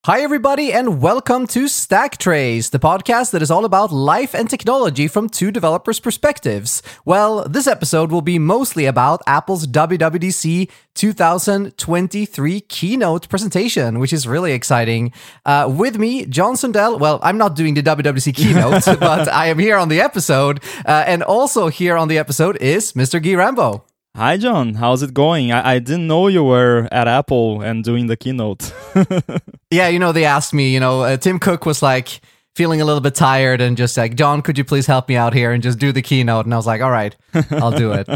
Hi, everybody, and welcome to Stack Trace, the podcast that is all about life and technology from two developers' perspectives. Well, this episode will be mostly about Apple's WWDC 2023 keynote presentation, which is really exciting. With me, John Sundell. Well, I'm not doing the WWDC keynote, but I am here on the episode. And also here on the episode is Mr. Guy Rambo. Hi, John. How's it going? I didn't know you were at Apple and doing the keynote. Yeah, they asked me, Tim Cook was like feeling a little bit tired and just like, John, could you please help me out here and just do the keynote? And I was like, all right, I'll do it.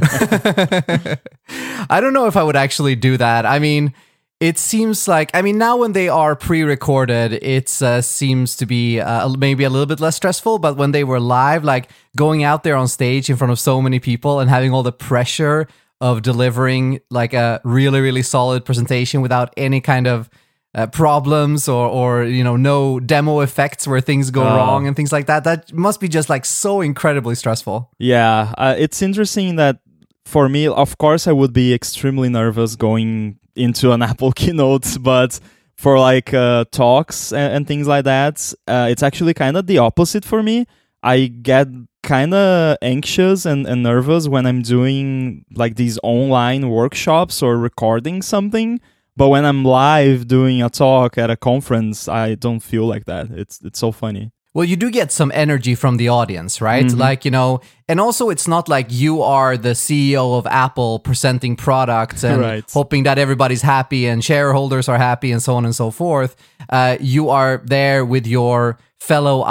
I don't know if I would actually do that. I mean, it seems like, now when they are pre-recorded, it seems to be maybe a little bit less stressful, but when they were live, like going out there on stage in front of so many people and having all the pressure of delivering like a really, really solid presentation without any kind of problems or no demo effects where things go wrong and things like that. That must be just like so incredibly stressful. Yeah, it's interesting that for me, of course, I would be extremely nervous going into an Apple keynote, but for like talks and things like that, it's actually kind of the opposite for me. I get kind of anxious and nervous when I'm doing like these online workshops or recording something. But when I'm live doing a talk at a conference, I don't feel like that. It's so funny. Well, you do get some energy from the audience, right? Mm-hmm. Like, and also it's not like you are the CEO of Apple presenting products and hoping that everybody's happy and shareholders are happy and so on and so forth. You are there with your fellow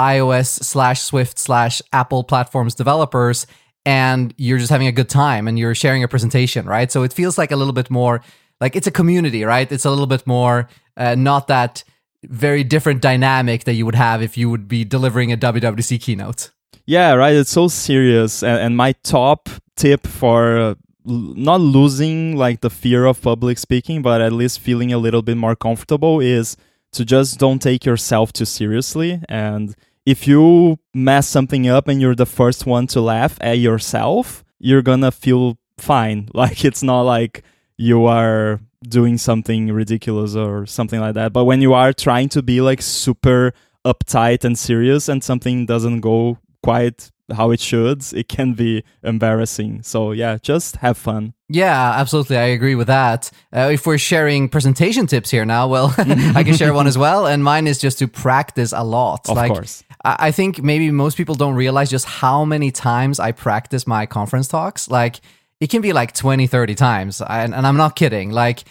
iOS/Swift/Apple platforms developers, and you're just having a good time and you're sharing a presentation, right? So it feels like a little bit more like it's a community, right? It's a little bit more not that very different dynamic that you would have if you would be delivering a WWDC keynote. Yeah, right. It's so serious. And my top tip for not losing like the fear of public speaking, but at least feeling a little bit more comfortable is to just don't take yourself too seriously. And if you mess something up and you're the first one to laugh at yourself, you're gonna feel fine. Like it's not like you are doing something ridiculous or something like that. But when you are trying to be like super uptight and serious and something doesn't go quite how it should, it can be embarrassing. So yeah, just have fun. Yeah, absolutely. I agree with that. If we're sharing presentation tips here now, well, I can share one as well. And mine is just to practice a lot. Of course. I think maybe most people don't realize just how many times I practice my conference talks. Like, it can be like 20, 30 times. And I'm not kidding. Like,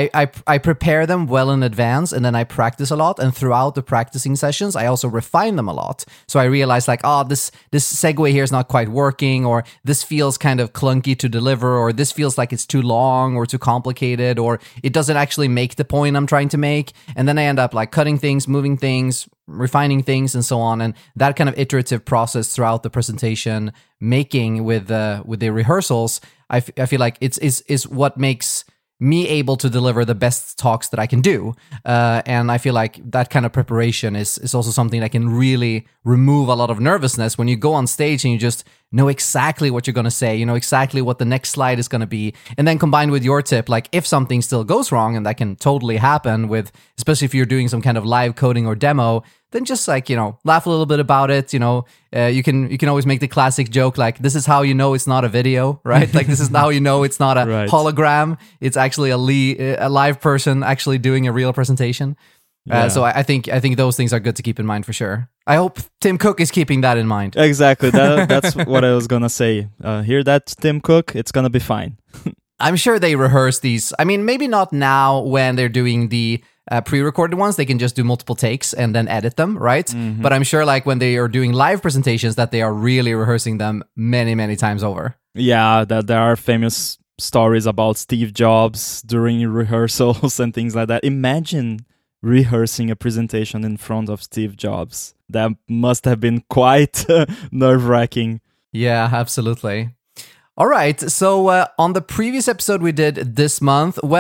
I prepare them well in advance and then I practice a lot. And throughout the practicing sessions, I also refine them a lot. So I realize like, this segue here is not quite working, or this feels kind of clunky to deliver, or this feels like it's too long or too complicated, or it doesn't actually make the point I'm trying to make. And then I end up like cutting things, moving things, refining things, and so on. And that kind of iterative process throughout the presentation making with the rehearsals, I feel like is what makes me able to deliver the best talks that I can do. And I feel like that kind of preparation is also something that can really remove a lot of nervousness when you go on stage and you just know exactly what you're going to say, you know exactly what the next slide is going to be. And then combined with your tip, like if something still goes wrong, and that can totally happen with, especially if you're doing some kind of live coding or demo, then just like, laugh a little bit about it. You can always make the classic joke, like, this is how you know it's not a video, right? Like, this is how you know it's not a hologram. It's actually a live person actually doing a real presentation. Yeah. So I think those things are good to keep in mind for sure. I hope Tim Cook is keeping that in mind. Exactly. That's what I was going to say. Hear that, Tim Cook? It's going to be fine. I'm sure they rehearse these. I mean, maybe not now when they're doing the pre-recorded ones. They can just do multiple takes and then edit them, right? Mm-hmm. But I'm sure like when they are doing live presentations that they are really rehearsing them many, many times over. Yeah, that there are famous stories about Steve Jobs during rehearsals and things like that. Imagine rehearsing a presentation in front of Steve Jobs. That must have been quite nerve-wracking. Yeah, absolutely. All right, so on the previous episode we did this month, well,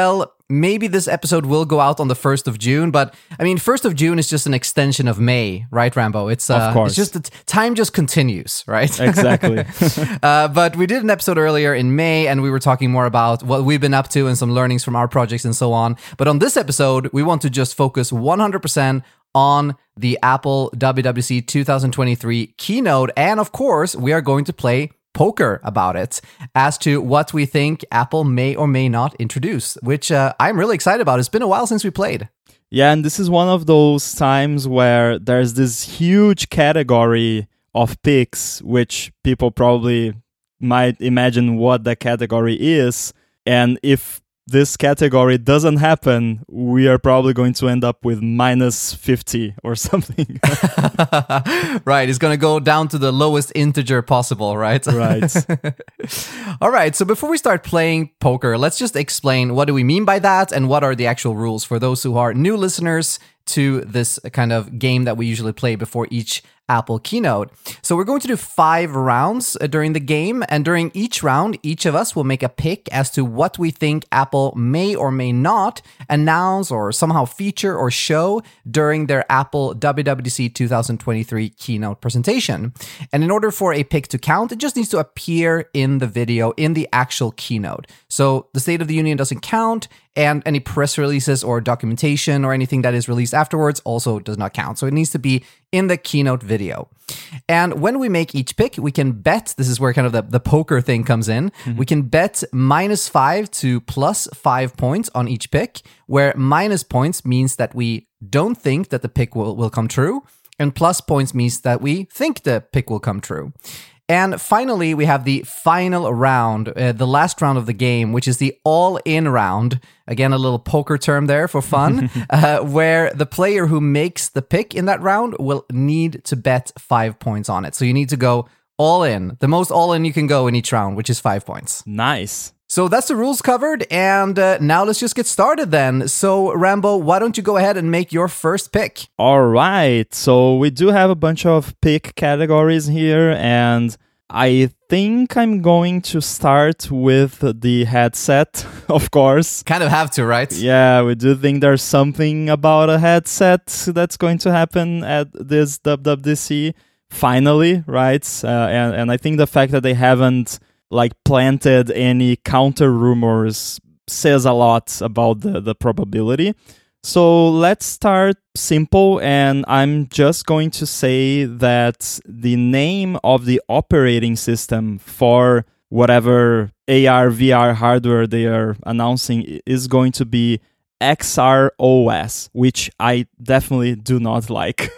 maybe this episode will go out on the 1st of June, but I mean, 1st of June is just an extension of May, right, Rambo? It's of course. It's just time just continues, right? Exactly. But we did an episode earlier in May, and we were talking more about what we've been up to and some learnings from our projects and so on. But on this episode, we want to just focus 100% on the Apple WWDC 2023 keynote. And of course, we are going to play poker about it as to what we think Apple may or may not introduce, which I'm really excited about. It's been a while since we played. Yeah, and this is one of those times where there's this huge category of picks, which people probably might imagine what the category is. And if this category doesn't happen, we are probably going to end up with minus 50 or something. Right, it's going to go down to the lowest integer possible, right? Right. All right, so before we start playing poker, let's just explain what do we mean by that and what are the actual rules for those who are new listeners to this kind of game that we usually play before each Apple keynote. So we're going to do 5 rounds during the game, and during each round, each of us will make a pick as to what we think Apple may or may not announce or somehow feature or show during their Apple WWDC 2023 keynote presentation. And in order for a pick to count, it just needs to appear in the video, in the actual keynote. So the State of the Union doesn't count, and any press releases or documentation or anything that is released afterwards also does not count. So it needs to be in the keynote video. And when we make each pick, we can bet, this is where kind of the poker thing comes in, we can bet -5 to +5 points on each pick, where minus points means that we don't think that the pick will come true, and plus points means that we think the pick will come true. And finally, we have the final round, the last round of the game, which is the all-in round. Again, a little poker term there for fun, where the player who makes the pick in that round will need to bet 5 points on it. So you need to go all in, the most all in you can go in each round, which is 5 points. Nice. So that's the rules covered, and now let's just get started then. So Rambo, why don't you go ahead and make your first pick? All right, so we do have a bunch of pick categories here, and I think I'm going to start with the headset, of course. Kind of have to, right? Yeah, we do think there's something about a headset that's going to happen at this WWDC, finally, right? And I think the fact that they haven't planted any counter rumors says a lot about the probability. So let's start simple, and I'm just going to say that the name of the operating system for whatever AR, VR hardware they are announcing is going to be XROS, which I definitely do not like.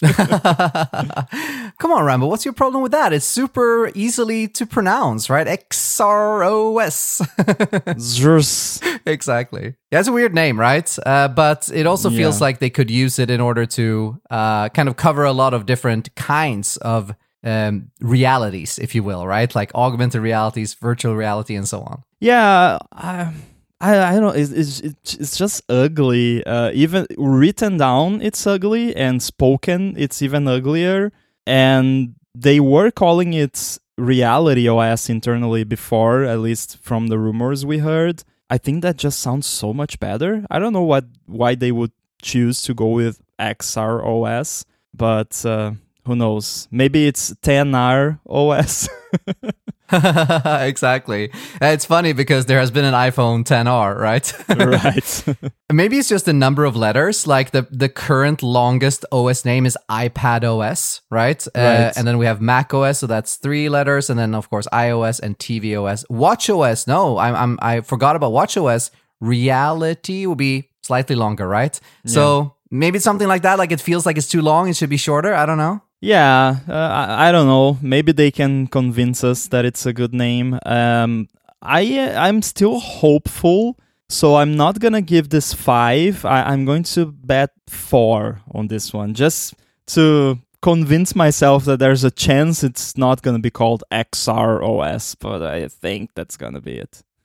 Come on, Rambo, what's your problem with that? It's super easily to pronounce, right? XROS. Zers. Exactly. Yeah, it's a weird name, right? But it also feels like they could use it in order to kind of cover a lot of different kinds of realities, if you will, right? Like augmented realities, virtual reality, and so on. Yeah, I don't know. It's just ugly. Even written down, it's ugly, and spoken, it's even uglier. And they were calling it Reality OS internally before, at least from the rumors we heard. I think that just sounds so much better. I don't know why they would choose to go with XROS, but who knows? Maybe it's 10R OS. Exactly. It's funny because there has been an iPhone 10R, right? Right. Maybe it's just a number of letters. Like the current longest OS name is iPad OS, right? And then we have Mac OS, so that's 3 letters, and then of course iOS and TV OS. Watch OS, no, I forgot about Watch OS. Reality will be slightly longer, right? Yeah. So maybe it's something like that. Like it feels like it's too long. It should be shorter. I don't know. Yeah, I don't know. Maybe they can convince us that it's a good name. I'm still hopeful, so I'm not gonna give this 5. I'm going to bet 4 on this one, just to convince myself that there's a chance it's not gonna be called XROS, but I think that's gonna be it.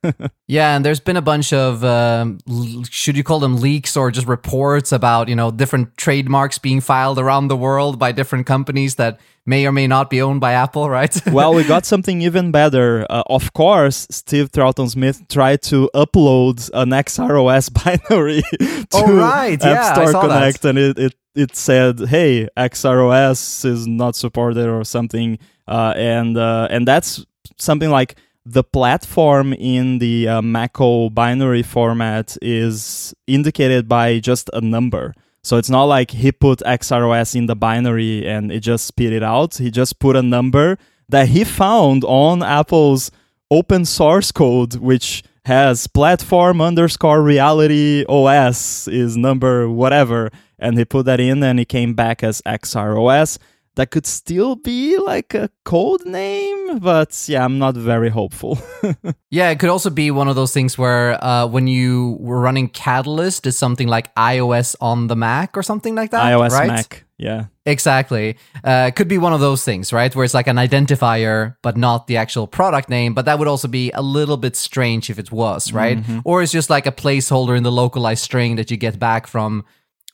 Yeah, and there's been a bunch of should you call them leaks or just reports about different trademarks being filed around the world by different companies that may or may not be owned by Apple, right? Well, we got something even better. Of course, Steve Troughton-Smith tried to upload an XROS binary to App Store Connect, and it said, "Hey, XROS is not supported" or something, and that's something like the platform in the Mac-O binary format is indicated by just a number. So it's not like he put XROS in the binary and it just spit it out. He just put a number that he found on Apple's open source code, which has platform_reality OS is number whatever. And he put that in and it came back as XROS. That could still be like a code name, but yeah, I'm not very hopeful. Yeah, it could also be one of those things where when you were running Catalyst, it's something like iOS on the Mac or something like that, iOS right? Mac, yeah. Exactly. It could be one of those things, right? Where it's like an identifier, but not the actual product name. But that would also be a little bit strange if it was, right? Mm-hmm. Or it's just like a placeholder in the localized string that you get back from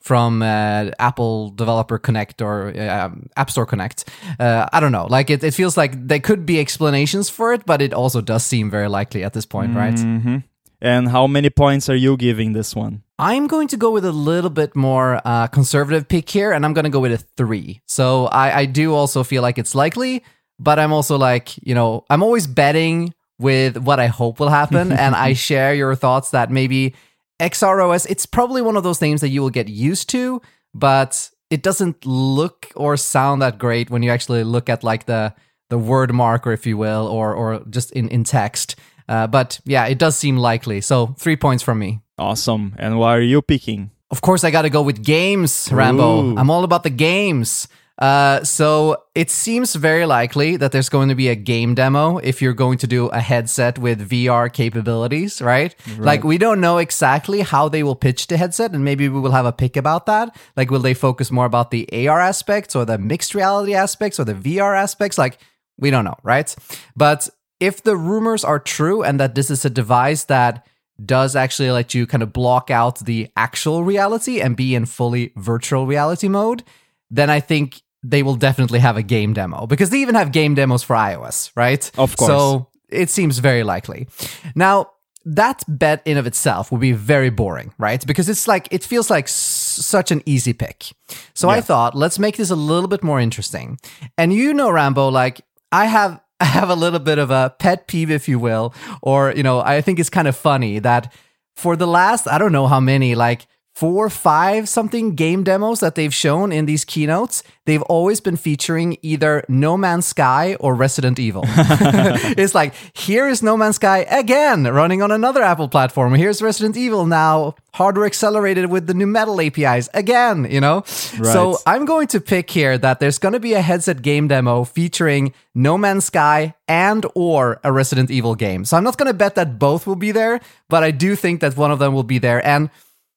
Apple Developer Connect or App Store Connect. I don't know. Like it feels like there could be explanations for it, but it also does seem very likely at this point, right? Mm-hmm. And how many points are you giving this one? I'm going to go with a little bit more conservative pick here, and I'm going to go with a 3. So I do also feel like it's likely, but I'm also like, I'm always betting with what I hope will happen, and I share your thoughts that maybe XROS, it's probably one of those names that you will get used to, but it doesn't look or sound that great when you actually look at like the word marker, if you will, or just in text. But yeah, it does seem likely. So 3 points from me. Awesome. And what are you picking? Of course, I got to go with games, Rambo. Ooh. I'm all about the games. So it seems very likely that there's going to be a game demo if you're going to do a headset with VR capabilities, right? Like, we don't know exactly how they will pitch the headset, and maybe we will have a pick about that. Like, will they focus more about the AR aspects or the mixed reality aspects or the VR aspects? Like, we don't know, right? But if the rumors are true and that this is a device that does actually let you kind of block out the actual reality and be in fully virtual reality mode, then I think they will definitely have a game demo, because they even have game demos for iOS, right? Of course. So it seems very likely. Now, that bet in of itself will be very boring, right? Because it's like, it feels like such an easy pick. So I thought, let's make this a little bit more interesting. And Rambo, like I have a little bit of a pet peeve, if you will, or, I think it's kind of funny that for the last, I don't know how many, like 4 or 5 something game demos that they've shown in these keynotes, they've always been featuring either No Man's Sky or Resident Evil. It's like, here is No Man's Sky again, running on another Apple platform. Here's Resident Evil now, hardware accelerated with the new Metal APIs again, Right. So I'm going to pick here that there's going to be a headset game demo featuring No Man's Sky and or a Resident Evil game. So I'm not going to bet that both will be there, but I do think that one of them will be there. And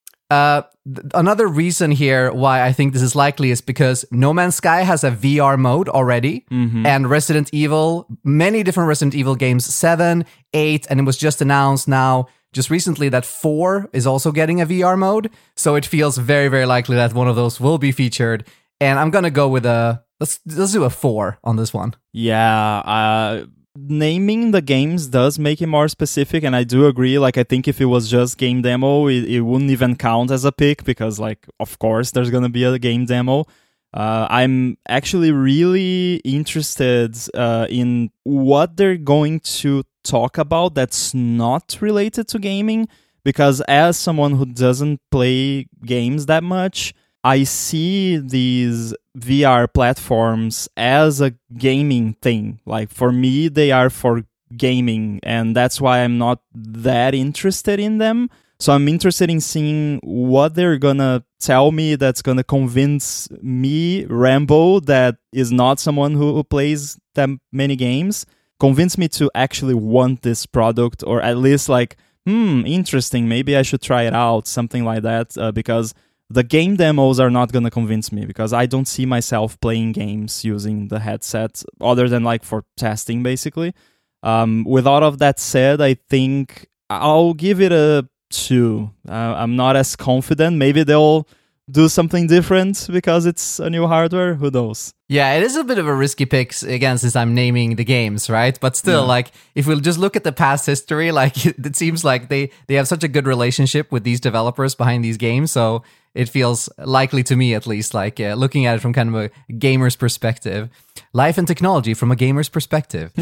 another reason here why I think this is likely is because No Man's Sky has a VR mode already, and Resident Evil, many different Resident Evil games, 7, 8, and it was just announced now, just recently, that 4 is also getting a VR mode. So it feels very, very likely that one of those will be featured. And I'm going to go with let's do a 4 on this one. Yeah, naming the games does make it more specific, and I do agree. Like, I think if it was just game demo, it wouldn't even count as a pick, because, like, of course there's gonna be a game demo. I'm actually really interested in what they're going to talk about that's not related to gaming, because as someone who doesn't play games that much, I see these VR platforms as a gaming thing. Like, for me, they are for gaming, and that's why I'm not that interested in them. So I'm interested in seeing what they're gonna tell me that's gonna convince me, Rambo, that is not someone who plays that many games, convince me to actually want this product, or at least like, interesting, maybe I should try it out, something like that, because the game demos are not going to convince me, because I don't see myself playing games using the headset, other than like for testing, basically. With all of that said, I think I'll give it a 2. I'm not as confident. Maybe they'll do something different because it's a new hardware. Who knows? Yeah, it is a bit of a risky pick, again, since I'm naming the games, right? But still, like, if we'll just look at the past history, like, it seems like they have such a good relationship with these developers behind these games, so it feels likely to me, at least, like, looking at it from kind of a gamer's perspective. Life and technology from a gamer's perspective.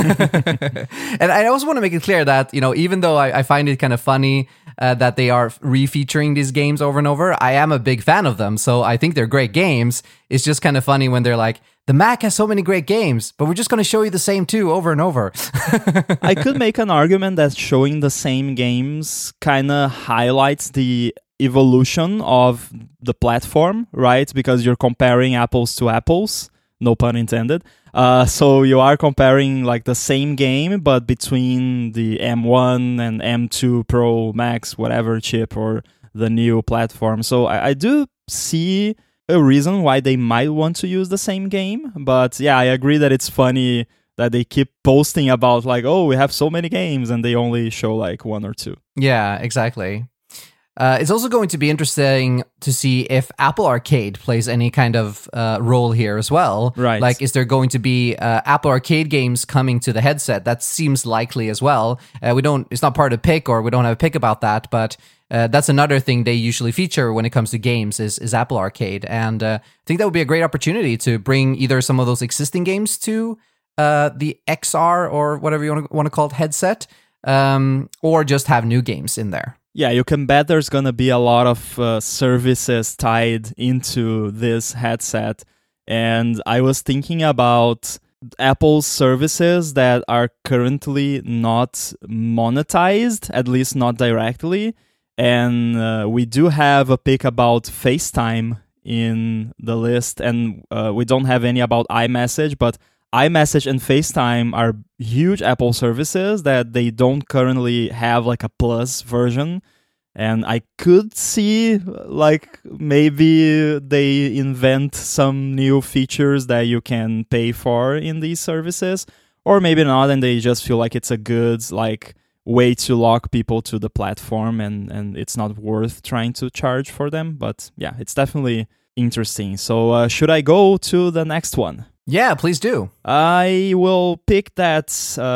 And I also want to make it clear that, you know, even though I find it kind of funny that they are refeaturing these games over and over, I am a big fan of them, so I think they're great games. It's just kind of funny when they're like, the Mac has so many great games, but we're just going to show you the same 2 over and over. I could make an argument that showing the same games kind of highlights the evolution of the platform, right? Because you're comparing apples to apples, no pun intended. So you are comparing like the same game, but between the M1 and M2 Pro Max, whatever chip, or the new platform. So I do see a reason why they might want to use the same game. But yeah, I agree that it's funny that they keep posting about like, oh, we have so many games, and they only show like 1 or 2. Yeah, exactly. It's also going to be interesting to see if Apple Arcade plays any kind of role here as well. Right. Like, is there going to be Apple Arcade games coming to the headset? That seems likely as well. It's not part of the pick, or we don't have a pick about that, but that's another thing they usually feature when it comes to games is Apple Arcade. And I think that would be a great opportunity to bring either some of those existing games to the XR or whatever you want to call it headset, or just have new games in there. Yeah, you can bet there's going to be a lot of services tied into this headset. And I was thinking about Apple's services that are currently not monetized, at least not directly. And we do have a pick about FaceTime in the list, and we don't have any about iMessage, but iMessage and FaceTime are huge Apple services that they don't currently have like a Plus version. And I could see like maybe they invent some new features that you can pay for in these services, or maybe not, and they just feel like it's a good like way to lock people to the platform, and it's not worth trying to charge for them. But yeah, it's definitely interesting. So should I go to the next one? Yeah, please do. I will pick that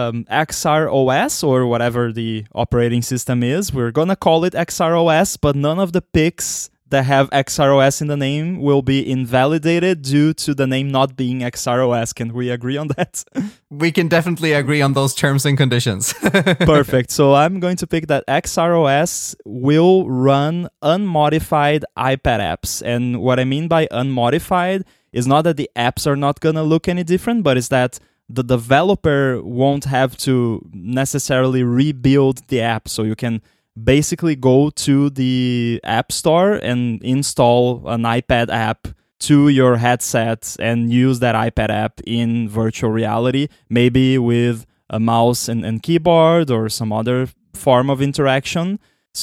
XROS, or whatever the operating system is. We're going to call it XROS, but none of the picks that have XROS in the name will be invalidated due to the name not being XROS. Can we agree on that? We can definitely agree on those terms and conditions. Perfect. So I'm going to pick that XROS will run unmodified iPad apps. And what I mean by unmodified is not that the apps are not going to look any different, but it's that the developer won't have to necessarily rebuild the app. So you can basically go to the App Store and install an iPad app to your headset and use that iPad app in virtual reality, maybe with a mouse and keyboard or some other form of interaction.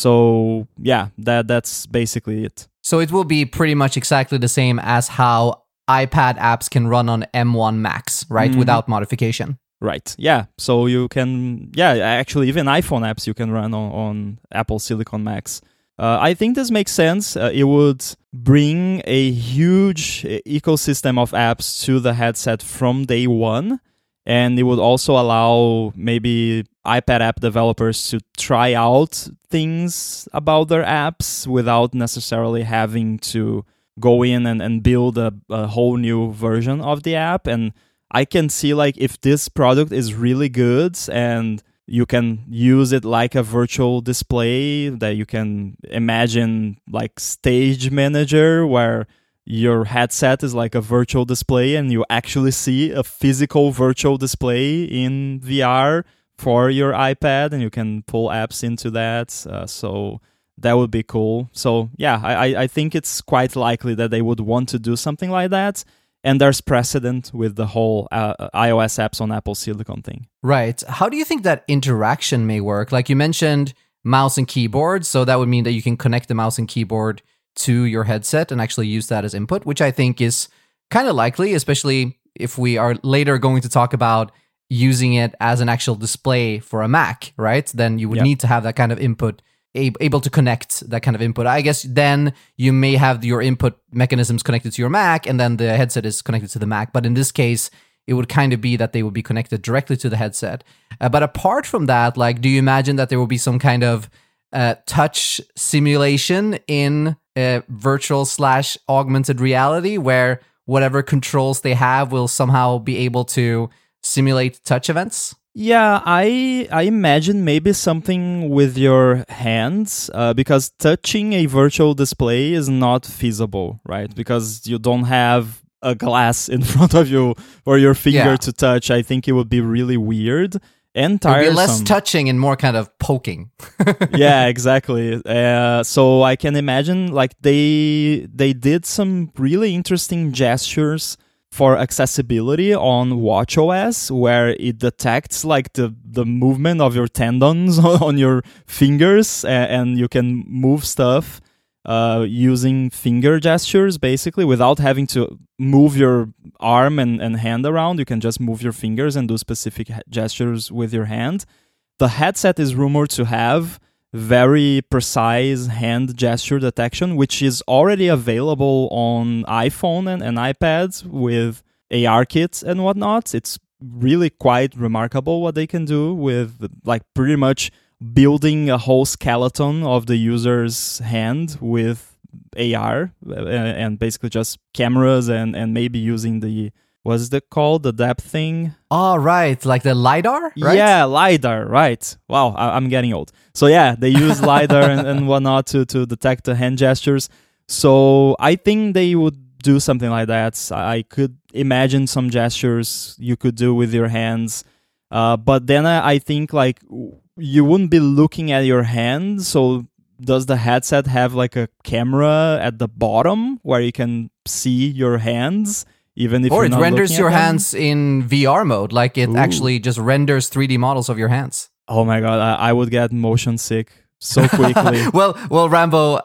So yeah, that's basically it. So it will be pretty much exactly the same as how iPad apps can run on M1 Max, right? Mm-hmm. Without modification. Right. Yeah. So you can, actually even iPhone apps you can run on Apple Silicon Max. I think this makes sense. It would bring a huge ecosystem of apps to the headset from day one. And it would also allow maybe iPad app developers to try out things about their apps without necessarily having to go in and build a whole new version of the app. And I can see like if this product is really good and you can use it like a virtual display, that you can imagine like Stage Manager where your headset is like a virtual display and you actually see a physical virtual display in VR for your iPad and you can pull apps into that. So that would be cool. So yeah, I think it's quite likely that they would want to do something like that. And there's precedent with the whole iOS apps on Apple Silicon thing. Right. How do you think that interaction may work? Like you mentioned mouse and keyboard. So that would mean that you can connect the mouse and keyboard to your headset and actually use that as input, which I think is kind of likely, especially if we are later going to talk about using it as an actual display for a Mac, right? Then you would need to have that kind of input, able to connect that kind of input. I guess then you may have your input mechanisms connected to your Mac, and then the headset is connected to the Mac. But in this case, it would kind of be that they would be connected directly to the headset. But apart from that, like, do you imagine that there will be some kind of touch simulation in virtual/augmented reality where whatever controls they have will somehow be able to simulate touch events? Yeah, I imagine maybe something with your hands, because touching a virtual display is not feasible, right? Because you don't have a glass in front of you or your finger to touch. I think it would be really weird and tiresome. It would be less touching and more kind of poking. Yeah, exactly. So I can imagine like they did some really interesting gestures for accessibility on watchOS, where it detects like the movement of your tendons on your fingers, and you can move stuff using finger gestures, basically, without having to move your arm and hand around. You can just move your fingers and do specific gestures with your hand. The headset is rumored to have very precise hand gesture detection, which is already available on iPhone and iPads with AR kits and whatnot. It's really quite remarkable what they can do with like pretty much building a whole skeleton of the user's hand with AR and basically just cameras and maybe using the, what's it called? The depth thing? Oh, right. Like the LiDAR, right? Yeah, LiDAR, right. Wow, I'm getting old. So yeah, they use LiDAR and whatnot to detect the hand gestures. So I think they would do something like that. I could imagine some gestures you could do with your hands. But then I think like you wouldn't be looking at your hand. So does the headset have like a camera at the bottom where you can see your hands? Even if or you're it not renders looking your at them? hands in VR mode, like it actually just renders 3D models of your hands. Oh my god, I would get motion sick so quickly. well, Rambo,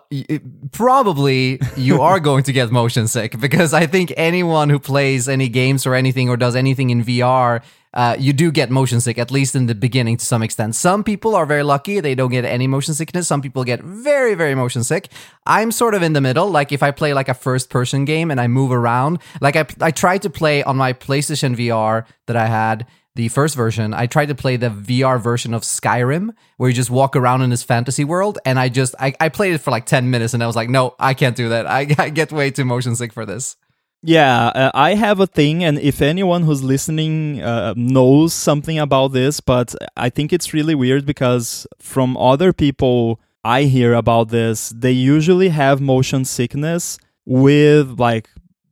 probably you are going to get motion sick, because I think anyone who plays any games or anything or does anything in VR, you do get motion sick, at least in the beginning to some extent. Some people are very lucky, they don't get any motion sickness. Some people get very, very motion sick. I'm sort of in the middle. Like if I play like a first-person game and I move around, like I tried to play on my PlayStation VR that I had, the first version, I tried to play the VR version of Skyrim, where you just walk around in this fantasy world, and I played it for like 10 minutes, and I was like, no, I can't do that. I get way too motion sick for this. Yeah, I have a thing, and if anyone who's listening knows something about this, but I think it's really weird because from other people I hear about this, they usually have motion sickness with like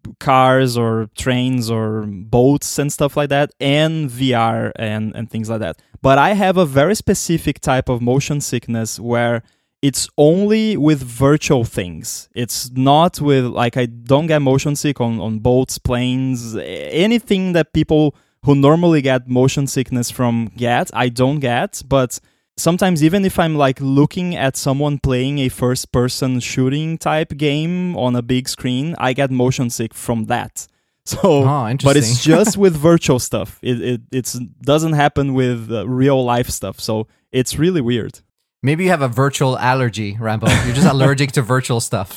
cars or trains or boats and stuff like that, and VR and things like that. But I have a very specific type of motion sickness where it's only with virtual things. It's not with, like, I don't get motion sick on boats, planes, anything that people who normally get motion sickness from get, I don't get. But sometimes even if I'm like looking at someone playing a first-person shooting type game on a big screen, I get motion sick from that. So, but it's just with virtual stuff. It doesn't happen with real life stuff. So it's really weird. Maybe you have a virtual allergy, Rambo. You're just allergic to virtual stuff.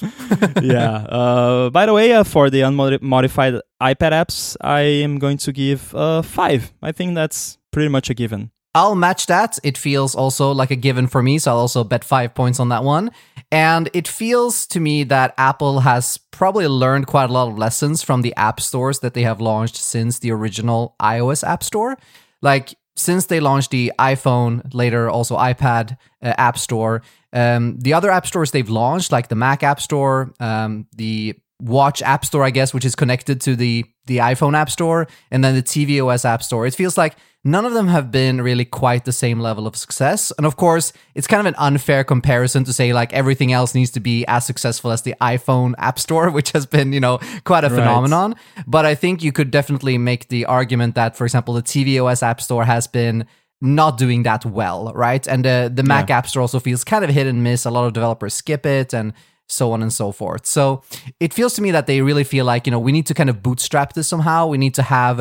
Yeah. By the way, for the unmodified iPad apps, I am going to give 5. I think that's pretty much a given. I'll match that. It feels also like a given for me, so I'll also bet 5 points on that one. And it feels to me that Apple has probably learned quite a lot of lessons from the app stores that they have launched since the original iOS App Store. Like, since they launched the iPhone, later also iPad App Store, the other app stores they've launched, like the Mac App Store, the Watch App Store, I guess, which is connected to the iPhone App Store, and then the tvOS App Store. It feels like none of them have been really quite the same level of success. And of course, it's kind of an unfair comparison to say like everything else needs to be as successful as the iPhone App Store, which has been, quite a phenomenon. But I think you could definitely make the argument that, for example, the tvOS App Store has been not doing that well, right? And the Mac App Store also feels kind of hit and miss. A lot of developers skip it and so on and so forth. So it feels to me that they really feel like, we need to kind of bootstrap this somehow. We need to have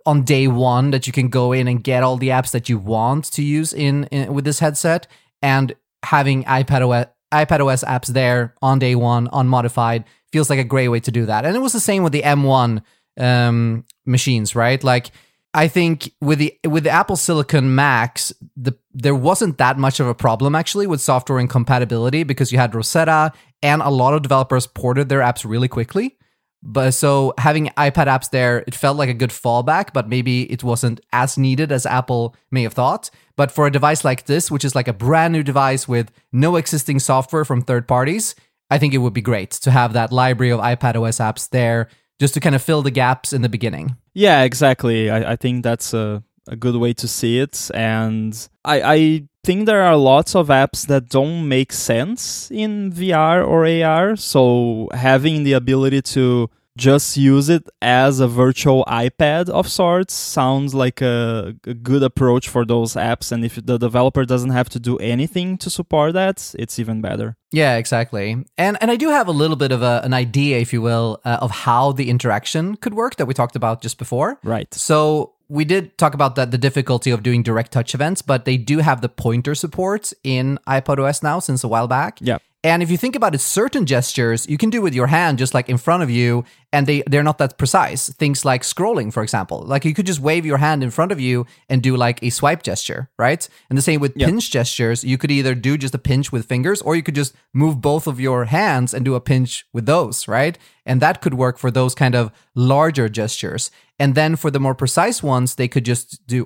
on day one that you can go in and get all the apps that you want to use in with this headset, and having iPadOS apps there on day one, unmodified, feels like a great way to do that. And it was the same with the M1 machines, right? Like, I think with the Apple Silicon Macs, there wasn't that much of a problem actually with software incompatibility, because you had Rosetta and a lot of developers ported their apps really quickly. But so having iPad apps there, it felt like a good fallback, but maybe it wasn't as needed as Apple may have thought. But for a device like this, which is like a brand new device with no existing software from third parties, I think it would be great to have that library of iPadOS apps there just to kind of fill the gaps in the beginning. Yeah, exactly. I think that's a good way to see it. And I think there are lots of apps that don't make sense in VR or AR. So having the ability to just use it as a virtual iPad of sorts sounds like a good approach for those apps. And if the developer doesn't have to do anything to support that, it's even better. Yeah, exactly. And I do have a little bit of an idea, if you will, of how the interaction could work that we talked about just before. Right. So we did talk about the difficulty of doing direct touch events, but they do have the pointer support in iPadOS now since a while back. Yeah. And if you think about it, certain gestures you can do with your hand just like in front of you, and they're not that precise. Things like scrolling, for example. Like you could just wave your hand in front of you and do like a swipe gesture, right? And the same with pinch gestures. You could either do just a pinch with fingers, or you could just move both of your hands and do a pinch with those, right? And that could work for those kind of larger gestures. And then for the more precise ones, they could just do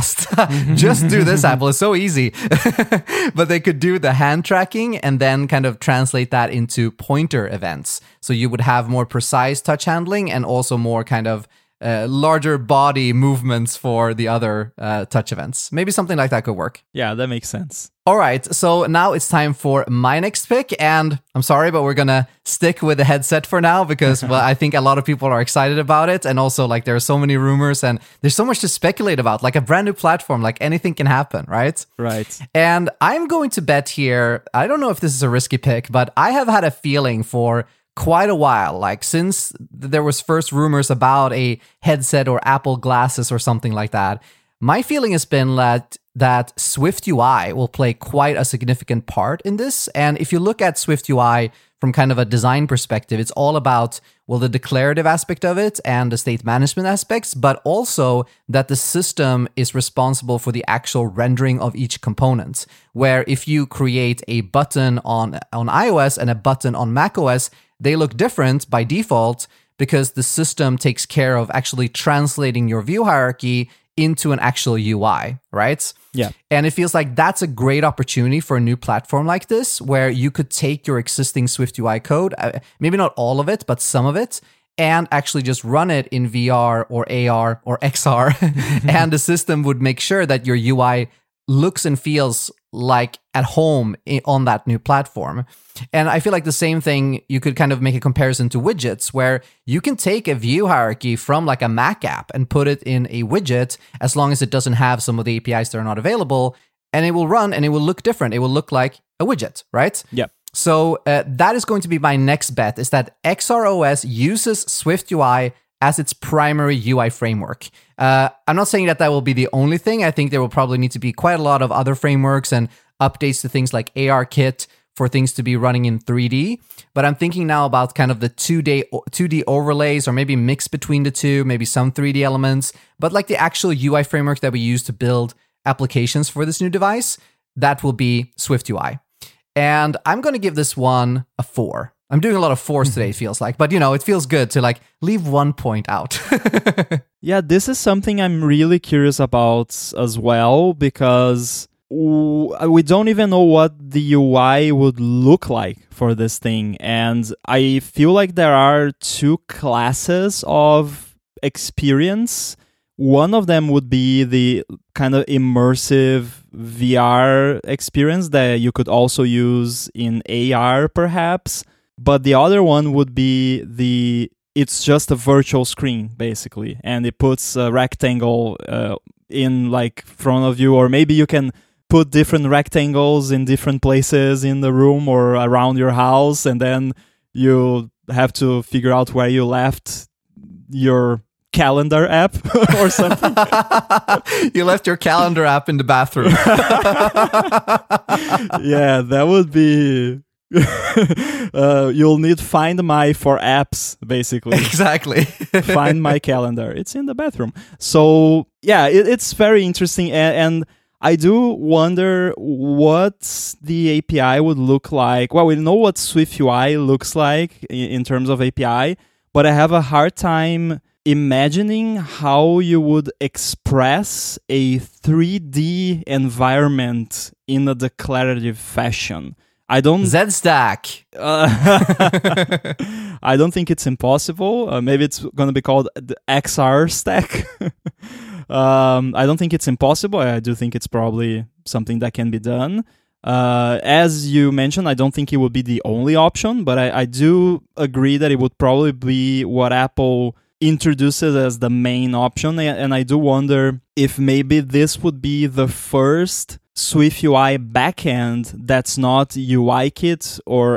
do this, Apple. It's so easy. But they could do the hand tracking and then kind of translate that into pointer events. So you would have more precise touch handling and also more kind of larger body movements for the other touch events. Maybe something like that could work. Yeah, that makes sense. All right, so now it's time for my next pick, and I'm sorry, but we're gonna stick with the headset for now because, well, I think a lot of people are excited about it, and also like there are so many rumors and there's so much to speculate about. Like a brand new platform, like anything can happen, right? Right. And I'm going to bet here. I don't know if this is a risky pick, but I have had a feeling for quite a while, like since there was first rumors about a headset or Apple glasses or something like that. My feeling has been that Swift UI will play quite a significant part in this. And if you look at Swift UI from kind of a design perspective, it's all about, well, the declarative aspect of it and the state management aspects, but also that the system is responsible for the actual rendering of each component. Where if you create a button on iOS and a button on macOS, they look different by default because the system takes care of actually translating your view hierarchy into an actual UI, right? Yeah. And it feels like that's a great opportunity for a new platform like this, where you could take your existing Swift UI code, maybe not all of it, but some of it, and actually just run it in VR or AR or XR. And the system would make sure that your UI looks and feels like at home on that new platform. And I feel like the same thing, you could kind of make a comparison to widgets, where you can take a view hierarchy from like a Mac app and put it in a widget, as long as it doesn't have some of the APIs that are not available, and it will run and it will look different. It will look like a widget, right? Yeah. So that is going to be my next bet, is that XROS uses Swift UI as its primary UI framework. I'm not saying that will be the only thing. I think there will probably need to be quite a lot of other frameworks and updates to things like ARKit for things to be running in 3D. But I'm thinking now about kind of the 2D overlays, or maybe mix between the two, maybe some 3D elements, but like the actual UI framework that we use to build applications for this new device, that will be Swift UI. And I'm going to give this one a 4. I'm doing a lot of 4s today, it feels like. But, it feels good to like leave 1 point out. Yeah, this is something I'm really curious about as well, because we don't even know what the UI would look like for this thing. And I feel like there are two classes of experience. One of them would be the kind of immersive VR experience that you could also use in AR, perhaps. But the other one would be it's just a virtual screen, basically. And it puts a rectangle in like front of you, or maybe you can put different rectangles in different places in the room or around your house, and then you have to figure out where you left your calendar app or something. You left your calendar app in the bathroom. Yeah, that would be... you'll need Find My for apps, basically. Exactly. Find My calendar. It's in the bathroom. So, yeah, it's very interesting. And I do wonder what the API would look like. Well, we know what SwiftUI looks like in terms of API, but I have a hard time imagining how you would express a 3D environment in a declarative fashion. I don't... Zstack. I don't think it's impossible. Maybe it's going to be called the XR stack. I don't think it's impossible. I do think it's probably something that can be done. As you mentioned, I don't think it would be the only option, but I do agree that it would probably be what Apple introduces as the main option. And I do wonder if maybe this would be the first SwiftUI backend that's not UIKit or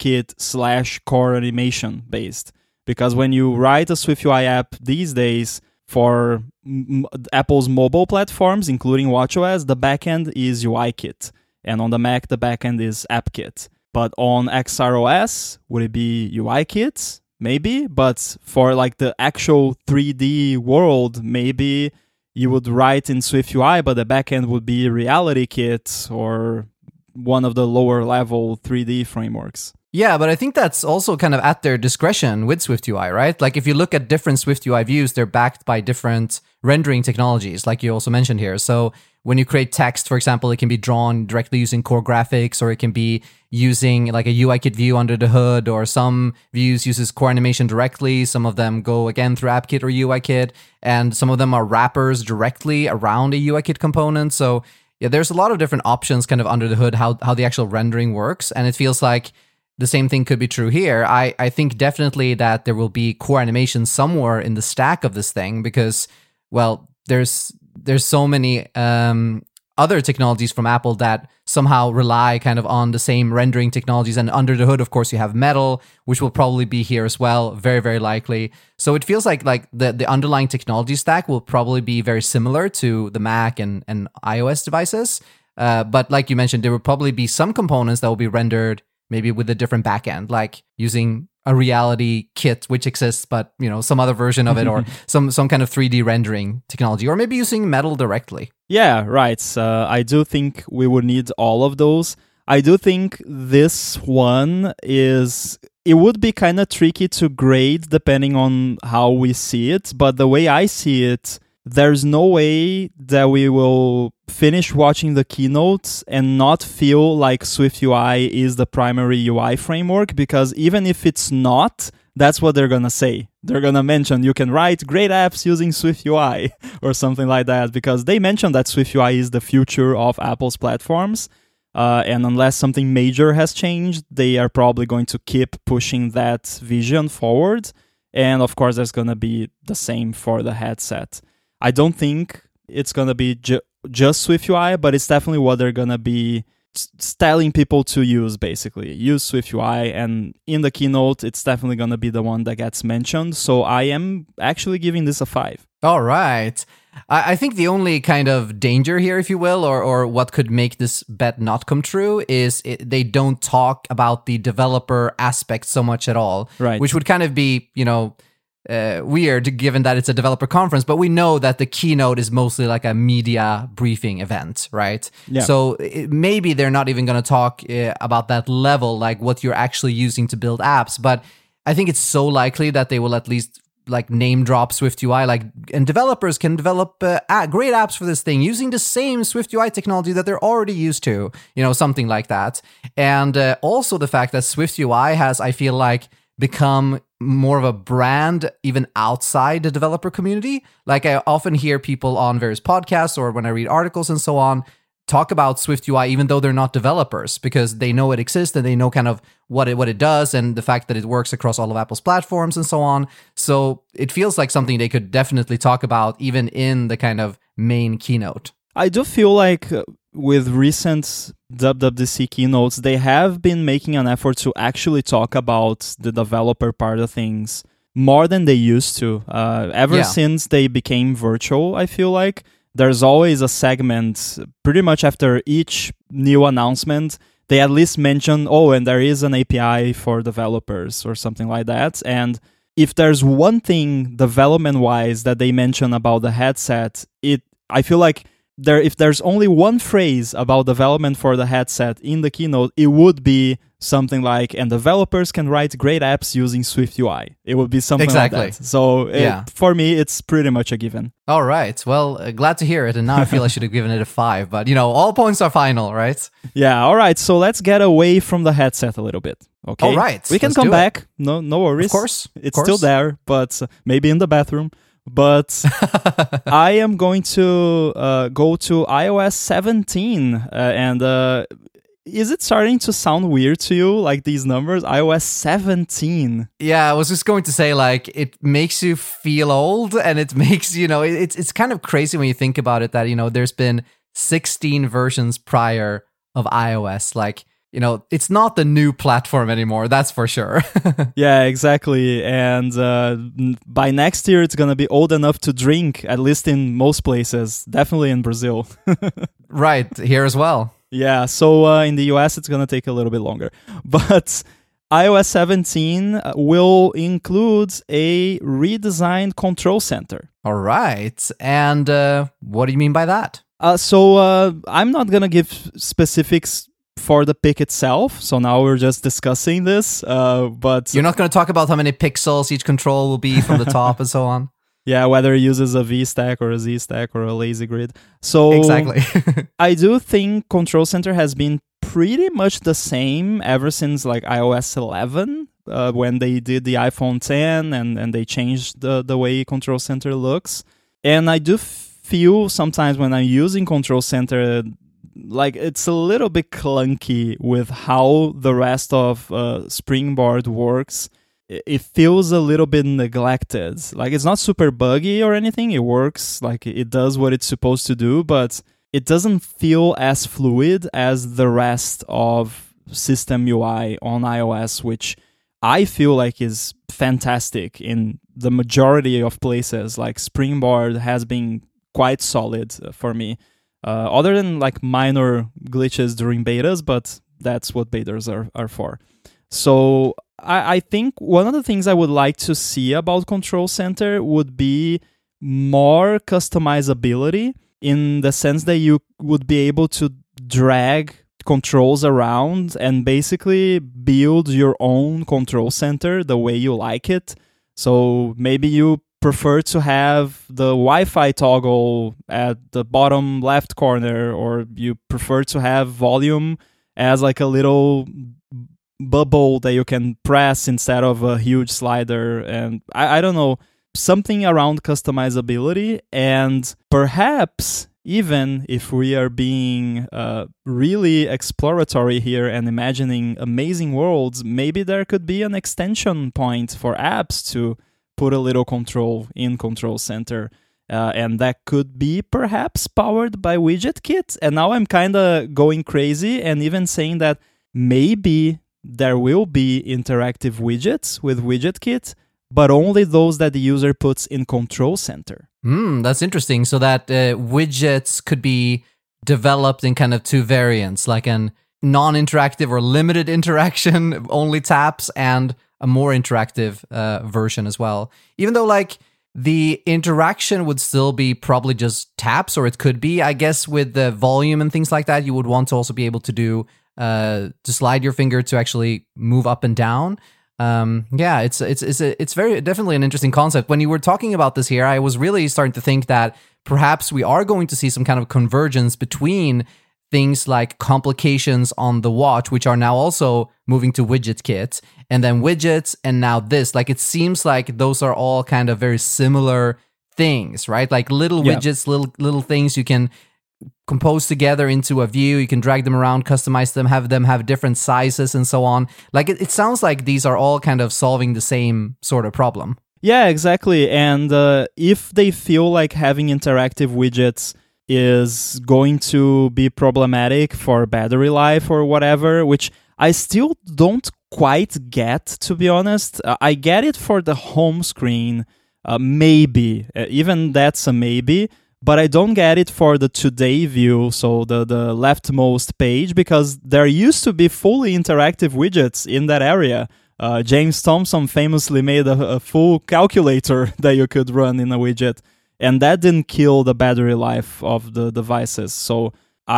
AppKit / core animation based. Because when you write a SwiftUI app these days for Apple's mobile platforms, including watchOS, the backend is UIKit. And on the Mac, the backend is AppKit. But on XROS, would it be UIKit? Maybe. But for like the actual 3D world, maybe you would write in SwiftUI, but the backend would be RealityKit or one of the lower level 3D frameworks. Yeah, but I think that's also kind of at their discretion with SwiftUI, right? Like if you look at different SwiftUI views, they're backed by different rendering technologies, like you also mentioned here. So when you create text, for example, it can be drawn directly using core graphics, or it can be using like a UIKit view under the hood, or some views uses core animation directly. Some of them go again through AppKit or UIKit, and some of them are wrappers directly around a UIKit component. So yeah, there's a lot of different options kind of under the hood, how the actual rendering works. And it feels like the same thing could be true here. I think definitely that there will be core animation somewhere in the stack of this thing because, well, there's so many other technologies from Apple that somehow rely kind of on the same rendering technologies. And under the hood, of course, you have Metal, which will probably be here as well, very, very likely. So it feels like the underlying technology stack will probably be very similar to the Mac and iOS devices. But like you mentioned, there will probably be some components that will be rendered maybe with a different backend, like using a reality kit which exists, but some other version of it, or some kind of 3D rendering technology, or maybe using Metal directly. Yeah, right. I do think we would need all of those. I do think this one it would be kind of tricky to grade depending on how we see it, but the way I see it, there's no way that we will finish watching the keynotes and not feel like SwiftUI is the primary UI framework, because even if it's not, that's what they're going to say. They're going to mention you can write great apps using SwiftUI or something like that, because they mentioned that SwiftUI is the future of Apple's platforms. And unless something major has changed, they are probably going to keep pushing that vision forward. And of course, there's going to be the same for the headset. I don't think it's going to be just SwiftUI, but it's definitely what they're going to be telling people to use, basically. Use SwiftUI, and in the keynote, it's definitely going to be the one that gets mentioned. So I am actually giving this a 5. All right. I think the only kind of danger here, if you will, or what could make this bet not come true is they don't talk about the developer aspect so much at all, right? Which would kind of be, weird given that it's a developer conference, but we know that the keynote is mostly like a media briefing event, right? Yeah. So maybe they're not even going to talk about that level, like what you're actually using to build apps. But I think it's so likely that they will at least like name drop SwiftUI, and developers can develop great apps for this thing using the same SwiftUI technology that they're already used to, something like that. And also the fact that SwiftUI has, I feel like, become more of a brand even outside the developer community. Like I often hear people on various podcasts or when I read articles and so on talk about SwiftUI even though they're not developers, because they know it exists and they know kind of what it does and the fact that it works across all of Apple's platforms and so on. So it feels like something they could definitely talk about even in the kind of main keynote. I do feel like with recent WWDC keynotes, they have been making an effort to actually talk about the developer part of things more than they used to. Ever Yeah. since they became virtual, I feel like there's always a segment pretty much after each new announcement. They at least mention, oh, and there is an API for developers or something like that. And if there's one thing development-wise that they mention about the headset, I feel like if there's only one phrase about development for the headset in the keynote, it would be something like, and developers can write great apps using Swift UI. It would be something Exactly. like that. So for me, it's pretty much a given. All right. Well, glad to hear it. And now I feel I should have given it a 5. But, all points are final, right? Yeah, all right. So let's get away from the headset a little bit. Okay. All right. We can Let's come do back. No worries. Of course. It's still there, but maybe in the bathroom. But I am going to go to iOS 17. And is it starting to sound weird to you, like these numbers? iOS 17. Yeah, I was just going to say, like, it makes you feel old, and it makes, it's kind of crazy when you think about it that, there's been 16 versions prior of iOS. Like, it's not the new platform anymore, that's for sure. Yeah, exactly. And by next year, it's going to be old enough to drink, at least in most places, definitely in Brazil. Right, here as well. Yeah, so in the US, it's going to take a little bit longer. But iOS 17 will include a redesigned control center. All right. And what do you mean by that? So I'm not going to give specifics for the pick itself. So now we're just discussing this. But you're not going to talk about how many pixels each control will be from the top and so on? Yeah, whether it uses a V stack or a Z stack or a lazy grid. So exactly. I do think Control Center has been pretty much the same ever since like iOS 11, when they did the iPhone 10 and they changed the way Control Center looks. And I do feel sometimes when I'm using Control Center, like it's a little bit clunky with how the rest of Springboard works. It feels a little bit neglected. Like it's not super buggy or anything. It works, like it does what it's supposed to do, but it doesn't feel as fluid as the rest of system UI on iOS, which I feel like is fantastic in the majority of places. Like Springboard has been quite solid for me, other than like minor glitches during betas, but that's what betas are for. So I think one of the things I would like to see about Control Center would be more customizability, in the sense that you would be able to drag controls around and basically build your own control center the way you like it. So maybe you prefer to have the Wi-Fi toggle at the bottom left corner, or you prefer to have volume as like a little bubble that you can press instead of a huge slider. And I don't know, something around customizability. And perhaps even if we are being really exploratory here and imagining amazing worlds, maybe there could be an extension point for apps to put a little control in Control Center. And that could be perhaps powered by WidgetKit. And now I'm kind of going crazy and even saying that maybe there will be interactive widgets with WidgetKit, but only those that the user puts in Control Center. That's interesting. So that widgets could be developed in kind of two variants, like an non-interactive or limited interaction, only taps, and a more interactive version as well. Even though like the interaction would still be probably just taps, or it could be, I guess, with the volume and things like that, you would want to also be able to do to slide your finger to actually move up and down. Yeah, it's very definitely an interesting concept. When you were talking about this here, I was really starting to think that perhaps we are going to see some kind of convergence between things like complications on the watch, which are now also moving to WidgetKit, and then widgets, and now this. Like it seems like those are all kind of very similar things, right? Like little widgets, little things you can compose together into a view. You can drag them around, customize them have different sizes and so on. Like it sounds like these are all kind of solving the same sort of problem. Yeah, exactly. And if they feel like having interactive widgets is going to be problematic for battery life or whatever, which I still don't quite get, to be honest. I get it for the home screen, maybe. Even that's a maybe. But I don't get it for the today view, so the leftmost page, because there used to be fully interactive widgets in that area. James Thompson famously made a full calculator that you could run in a widget, and that didn't kill the battery life of the devices. So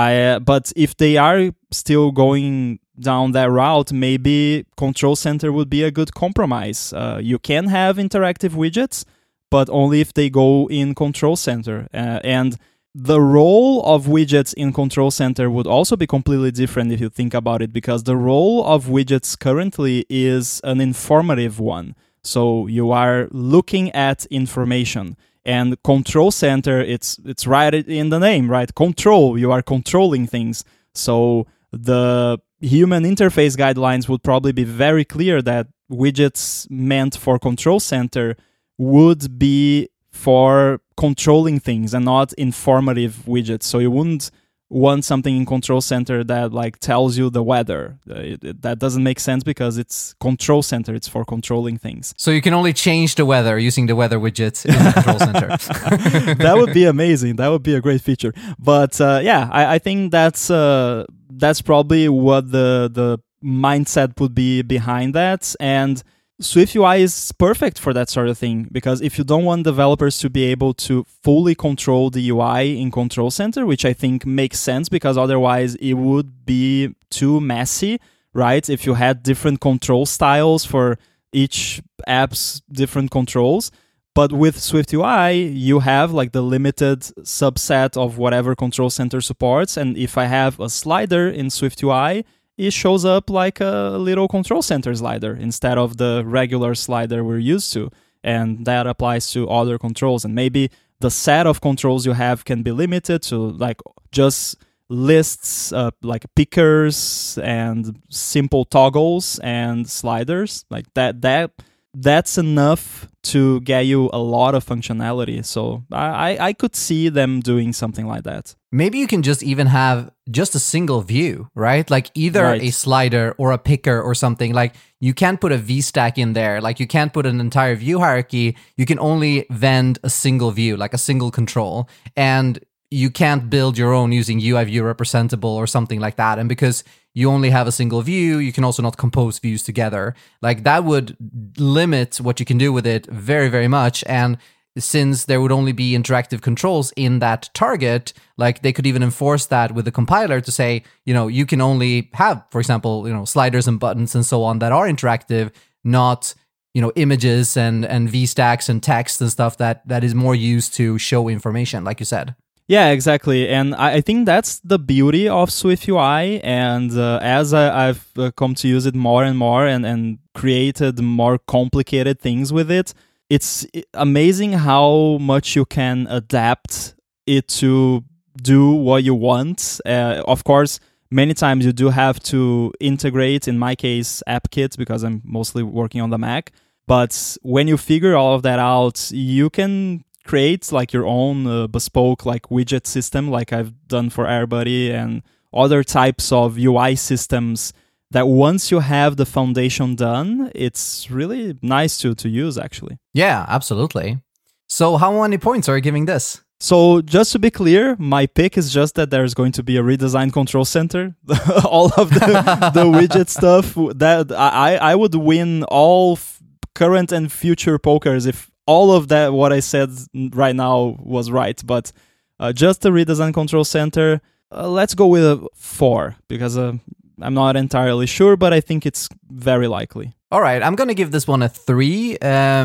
but if they are still going down that route, maybe Control Center would be a good compromise. You can have interactive widgets, but only if they go in Control Center. And the role of widgets in Control Center would also be completely different if you think about it, because the role of widgets currently is an informative one. So you are looking at information. And Control Center, it's right in the name, right? Control, you are controlling things. So the human interface guidelines would probably be very clear that widgets meant for Control Center would be for controlling things and not informative widgets. So you wouldn't want something in Control Center that like tells you the weather. That doesn't make sense because it's Control Center. It's for controlling things. So you can only change the weather using the weather widget in the Control Center. That would be amazing. That would be a great feature. But I think that's probably what the mindset would be behind that. And SwiftUI is perfect for that sort of thing, because if you don't want developers to be able to fully control the UI in Control Center, which I think makes sense because otherwise it would be too messy, right? If you had different control styles for each app's different controls. But with SwiftUI, you have like the limited subset of whatever Control Center supports. And if I have a slider in SwiftUI, it shows up like a little Control Center slider instead of the regular slider we're used to. And that applies to other controls. And maybe the set of controls you have can be limited to like just lists, like pickers and simple toggles and sliders. Like that's enough to get you a lot of functionality. So I could see them doing something like that. Maybe you can just even have just a single view, right? Like either a slider or a picker or something. Like you can't put a VStack in there. Like you can't put an entire view hierarchy. You can only vend a single view, like a single control. And you can't build your own using UI view representable or something like that. And because you only have a single view, you can also not compose views together. Like that would limit what you can do with it very, very much. And since there would only be interactive controls in that target, like they could even enforce that with the compiler to say, you can only have, for example, sliders and buttons and so on that are interactive, not, images and VStacks and text and stuff that is more used to show information, like you said. Yeah, exactly. And I think that's the beauty of SwiftUI. And as I've come to use it more and more and created more complicated things with it, it's amazing how much you can adapt it to do what you want. Of course, many times you do have to integrate, in my case, AppKit, because I'm mostly working on the Mac. But when you figure all of that out, you can create like your own bespoke like widget system, like I've done for AirBuddy and other types of UI systems that once you have the foundation done, it's really nice to use, actually. Yeah, absolutely. So how many points are you giving this? So just to be clear, my pick is just that there's going to be a redesigned Control Center. All of the widget stuff, that I would win all current and future pokers if all of that, what I said right now, was right. But just the redesigned Control Center, let's go with a 4, because I'm not entirely sure, but I think it's very likely. All right, I'm going to give this one a 3.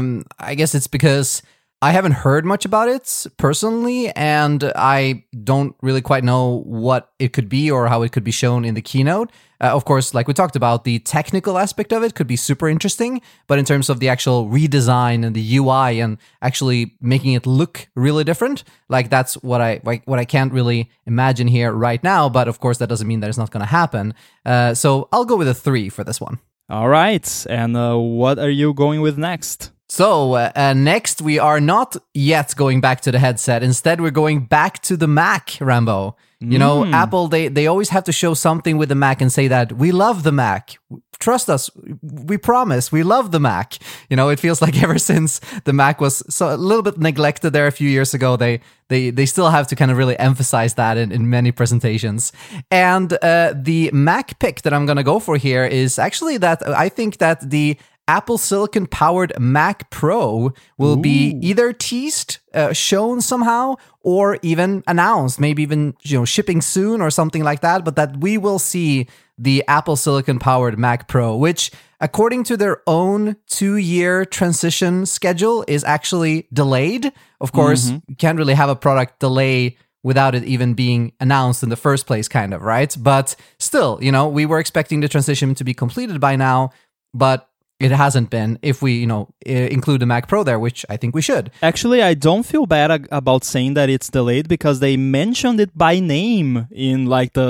I guess it's because I haven't heard much about it personally, and I don't really quite know what it could be or how it could be shown in the keynote. Of course, like we talked about, the technical aspect of it could be super interesting, but in terms of the actual redesign and the UI and actually making it look really different, like that's what I can't really imagine here right now. But of course, that doesn't mean that it's not going to happen. So I'll go with a 3 for this one. All right, and what are you going with next? So next, we are not yet going back to the headset. Instead, we're going back to the Mac, Rambo. You know, Apple, they always have to show something with the Mac and say that we love the Mac. Trust us, we promise, we love the Mac. You know, it feels like ever since the Mac was a little bit neglected there a few years ago, they still have to kind of really emphasize that in many presentations. And the Mac pick that I'm going to go for here is actually that I think that the Apple Silicon powered Mac Pro will be either teased, shown somehow, or even announced, maybe even shipping soon or something like that. But that we will see the Apple Silicon powered Mac Pro, which according to their own 2-year transition schedule is actually delayed. Of course, you can't really have a product delay without it even being announced in the first place, kind of, right? But still, we were expecting the transition to be completed by now, but it hasn't been, if we, include the Mac Pro there, which I think we should. Actually, I don't feel bad about saying that it's delayed because they mentioned it by name in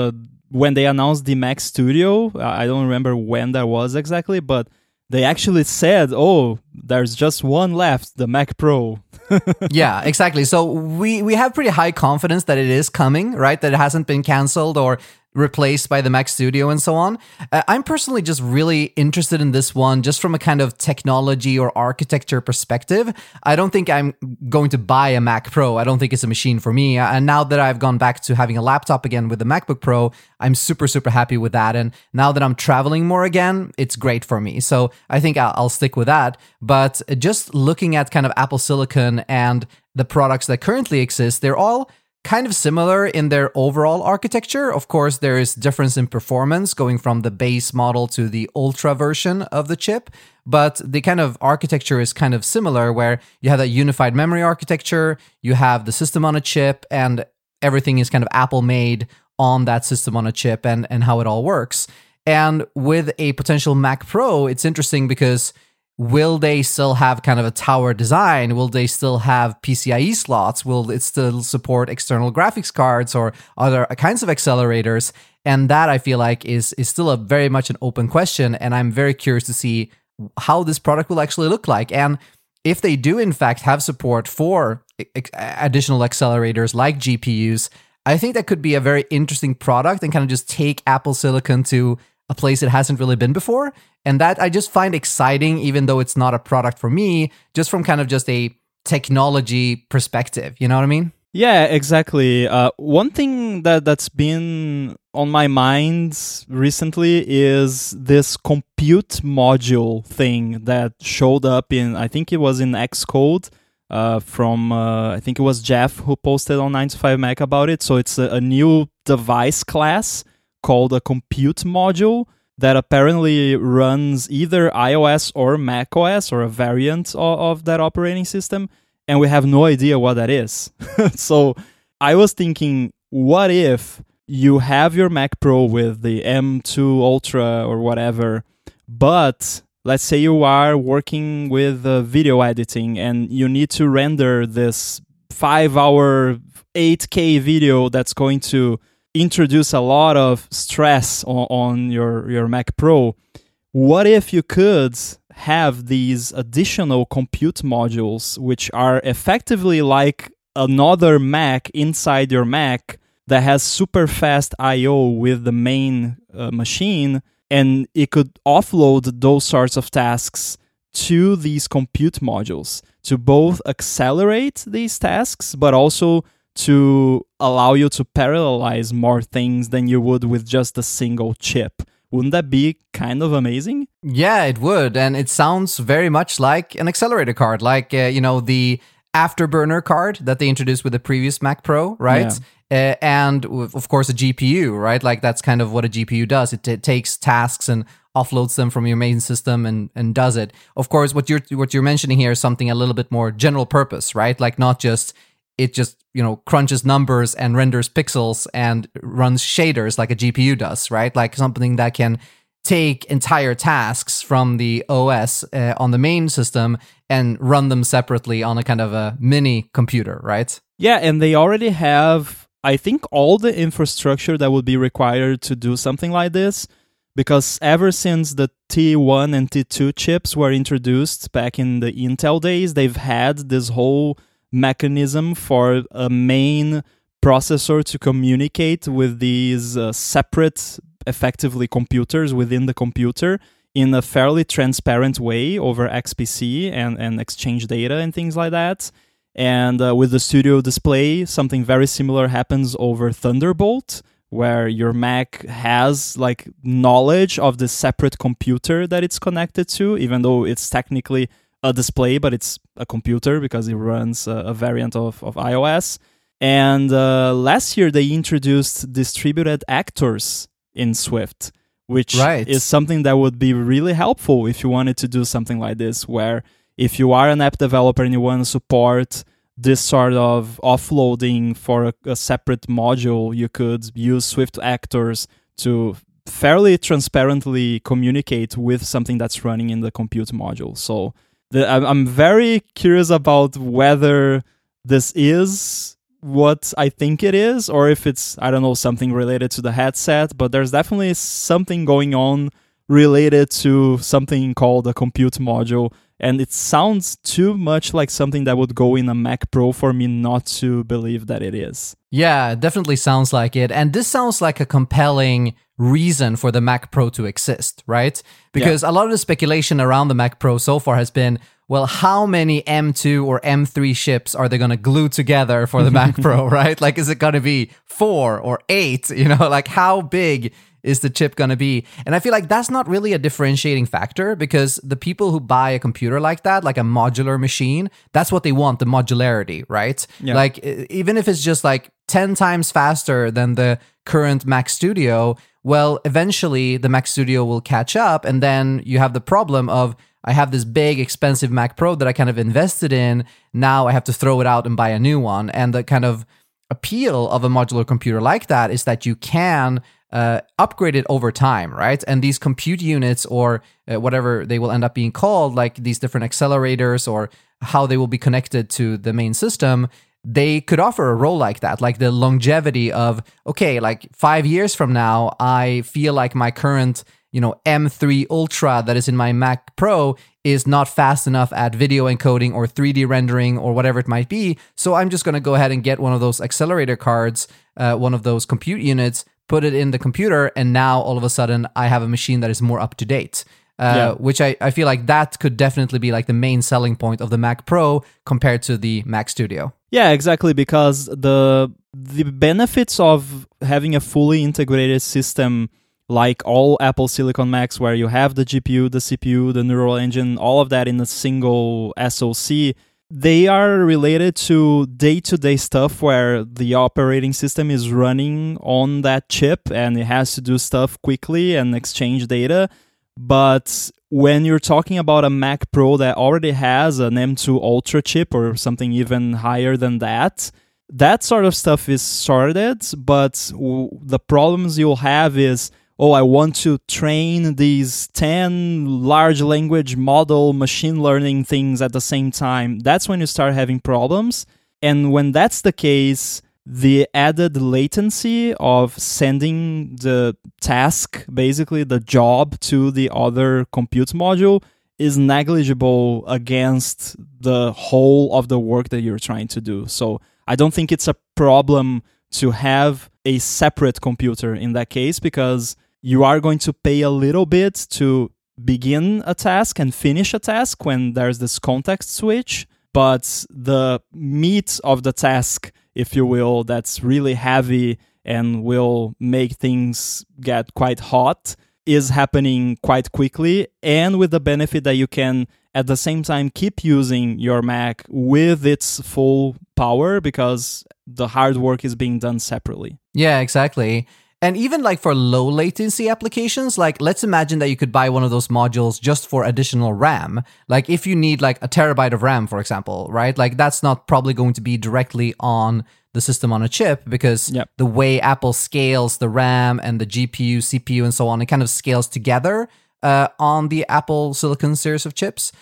when they announced the Mac Studio. I don't remember when that was exactly, but they actually said, oh, there's just one left, the Mac Pro. Yeah, exactly. So we have pretty high confidence that it is coming, right? That it hasn't been canceled or replaced by the Mac Studio and so on. I'm personally just really interested in this one just from a kind of technology or architecture perspective. I don't think I'm going to buy a Mac Pro. I don't think it's a machine for me. And now that I've gone back to having a laptop again with the MacBook Pro, I'm super, super happy with that. And now that I'm traveling more again, it's great for me. So I think I'll stick with that. But just looking at kind of Apple Silicon and the products that currently exist, they're all kind of similar in their overall architecture. Of course, there is difference in performance going from the base model to the ultra version of the chip, but the kind of architecture is kind of similar where you have that unified memory architecture, you have the system on a chip, and everything is kind of Apple made on that system on a chip and how it all works. And with a potential Mac Pro, it's interesting because will they still have kind of a tower design? Will they still have PCIe slots? Will it still support external graphics cards or other kinds of accelerators? And that I feel like is still a very much an open question. And I'm very curious to see how this product will actually look like. And if they do in fact have support for additional accelerators like GPUs, I think that could be a very interesting product and kind of just take Apple Silicon to a place it hasn't really been before. And that I just find exciting, even though it's not a product for me, just from kind of just a technology perspective. You know what I mean? Yeah, exactly. One thing that's been on my mind recently is this compute module thing that showed up in, I think it was in Xcode from, I think it was Jeff who posted on 9to5Mac about it. So it's a new device class called a compute module that apparently runs either iOS or macOS or a variant of that operating system, and we have no idea what that is. So I was thinking, what if you have your Mac Pro with the M2 Ultra or whatever, but let's say you are working with video editing and you need to render this 5-hour 8K video that's going to introduce a lot of stress on your Mac Pro. What if you could have these additional compute modules, which are effectively like another Mac inside your Mac that has super fast I/O with the main machine, and it could offload those sorts of tasks to these compute modules to both accelerate these tasks, but also to allow you to parallelize more things than you would with just a single chip. Wouldn't that be kind of amazing? Yeah, it would. And it sounds very much like an accelerator card, like, the Afterburner card that they introduced with the previous Mac Pro, right? Yeah. And of course, a GPU, right? Like that's kind of what a GPU does. It takes tasks and offloads them from your main system and does it. Of course, what you're mentioning here is something a little bit more general purpose, right? Like not just it just crunches numbers and renders pixels and runs shaders like a GPU does, right? Like something that can take entire tasks from the OS on the main system and run them separately on a kind of a mini computer, right? Yeah, and they already have, I think, all the infrastructure that would be required to do something like this. because ever since the T1 and T2 chips were introduced back in the Intel days, they've had this whole mechanism for a main processor to communicate with these separate, effectively, computers within the computer in a fairly transparent way over XPC and exchange data and things like that. And with the Studio Display, something very similar happens over Thunderbolt, where your Mac has like knowledge of the separate computer that it's connected to, even though it's technically a display, but it's a computer because it runs a variant of iOS. And last year they introduced distributed actors in Swift, which is something that would be really helpful if you wanted to do something like this, where if you are an app developer and you want to support this sort of offloading for a separate module, you could use Swift actors to fairly transparently communicate with something that's running in the compute module. So I'm very curious about whether this is what I think it is, or if it's, I don't know, something related to the headset, but there's definitely something going on related to something called a compute module, and it sounds too much like something that would go in a Mac Pro for me not to believe that it is. Yeah, it definitely sounds like it. And this sounds like a compelling reason for the Mac Pro to exist, right? Because a lot of the speculation around the Mac Pro so far has been, well, how many M2 or M3 chips are they going to glue together for the Mac Pro, right? Like, is it going to be 4 or 8? You know, like how big is the chip going to be? And I feel like that's not really a differentiating factor, because the people who buy a computer like that, like a modular machine, that's what they want, the modularity, right? Yeah. Like, even if it's just like 10 times faster than the current Mac Studio, well, eventually the Mac Studio will catch up, and then you have the problem of, I have this big, expensive Mac Pro that I kind of invested in. Now I have to throw it out and buy a new one. And the kind of appeal of a modular computer like that is that you can upgrade it over time, right? And these compute units, or whatever they will end up being called, like these different accelerators or how they will be connected to the main system, they could offer a role like that, like the longevity of, okay, like 5 years from now, I feel like my current M3 Ultra that is in my Mac Pro is not fast enough at video encoding or 3D rendering or whatever it might be. So I'm just going to go ahead and get one of those accelerator cards, one of those compute units, put it in the computer, and now all of a sudden I have a machine that is more up to date. Which I feel like that could definitely be like the main selling point of the Mac Pro compared to the Mac Studio. Yeah, exactly, because the benefits of having a fully integrated system like all Apple Silicon Macs, where you have the GPU, the CPU, the neural engine, all of that in a single SoC, they are related to day-to-day stuff where the operating system is running on that chip and it has to do stuff quickly and exchange data. But when you're talking about a Mac Pro that already has an M2 Ultra chip or something even higher than that, that sort of stuff is sorted, but the problems you'll have is, I want to train these 10 large language model machine learning things at the same time. That's when you start having problems. And when that's the case, the added latency of sending the task, basically the job, to the other compute module is negligible against the whole of the work that you're trying to do. So I don't think it's a problem to have a separate computer in that case, because you are going to pay a little bit to begin a task and finish a task when there's this context switch, but the meat of the task, if you will, that's really heavy and will make things get quite hot, is happening quite quickly, and with the benefit that you can at the same time keep using your Mac with its full power, because the hard work is being done separately. Yeah, exactly. And even like for low latency applications, like let's imagine that you could buy one of those modules just for additional RAM. Like if you need like a terabyte of RAM, for example, right? Like that's not probably going to be directly on the system on a chip, because the way Apple scales the RAM and the GPU, CPU, and so on, it kind of scales together on the Apple Silicon series of chips.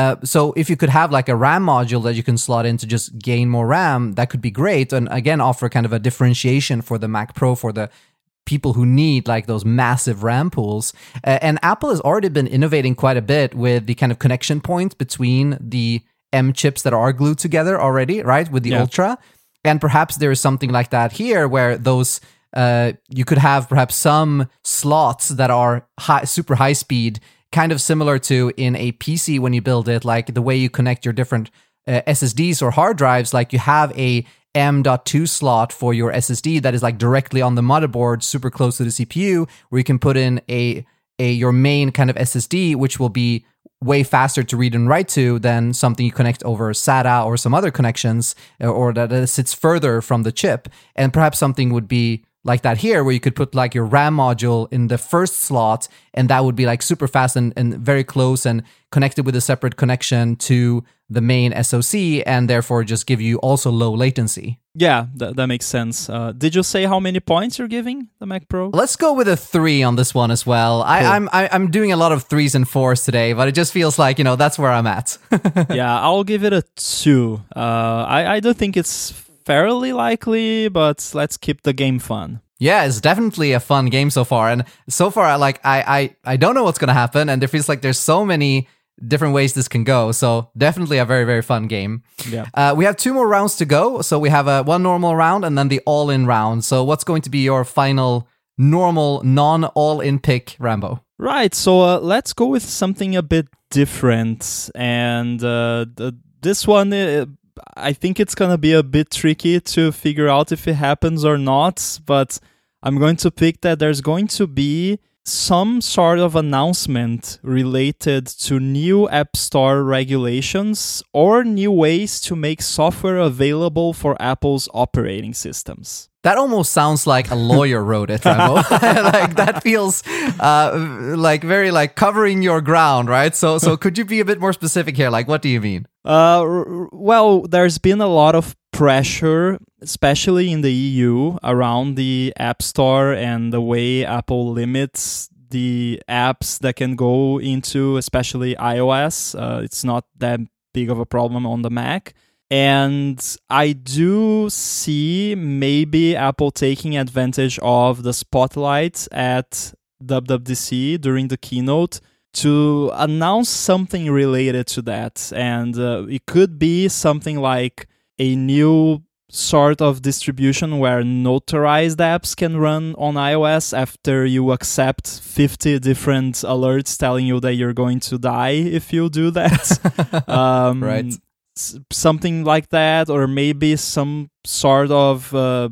So if you could have like a RAM module that you can slot in to just gain more RAM, that could be great. And again, offer kind of a differentiation for the Mac Pro, for the people who need like those massive RAM pools. And Apple has already been innovating quite a bit with the kind of connection points between the M chips that are glued together already, right? With the Ultra. And perhaps there is something like that here where those you could have perhaps some slots that are super high speed, kind of similar to in a PC when you build it, like the way you connect your different SSDs or hard drives. Like you have a M.2 slot for your SSD that is like directly on the motherboard, super close to the CPU, where you can put in your main kind of SSD, which will be way faster to read and write to than something you connect over SATA or some other connections, or that sits further from the chip. And perhaps something would be like that here, where you could put like your RAM module in the first slot, and that would be like super fast and very close and connected with a separate connection to the main SoC, and therefore just give you also low latency. Yeah, that makes sense. Did you say how many points you're giving the Mac Pro? Let's go with a 3 on this one as well. Cool. I'm doing a lot of 3s and 4s today, but it just feels like, that's where I'm at. Yeah, I'll give it a 2. I do think it's fairly likely, but let's keep the game fun. Yeah, it's definitely a fun game so far. And so far, I don't know what's going to happen, and it feels like there's so many different ways this can go. So definitely a very, very fun game. Yeah. We have 2 more rounds to go. So we have one normal round and then the all-in round. So what's going to be your final normal, non-all-in pick, Rambo? Right. So let's go with something a bit different. And this one, I think it's going to be a bit tricky to figure out if it happens or not. But I'm going to pick that there's going to be some sort of announcement related to new App Store regulations or new ways to make software available for Apple's operating systems. That almost sounds like a lawyer wrote it, Rambo. Like that feels like very like covering your ground, right? So could you be a bit more specific here? Like, what do you mean? Well, there's been a lot of pressure, especially in the EU, around the App Store and the way Apple limits the apps that can go into, especially iOS. It's not that big of a problem on the Mac. And I do see maybe Apple taking advantage of the spotlight at WWDC during the keynote to announce something related to that. And it could be something like a new sort of distribution where notarized apps can run on iOS after you accept 50 different alerts telling you that you're going to die if you do that. Right. Something like that, or maybe some sort of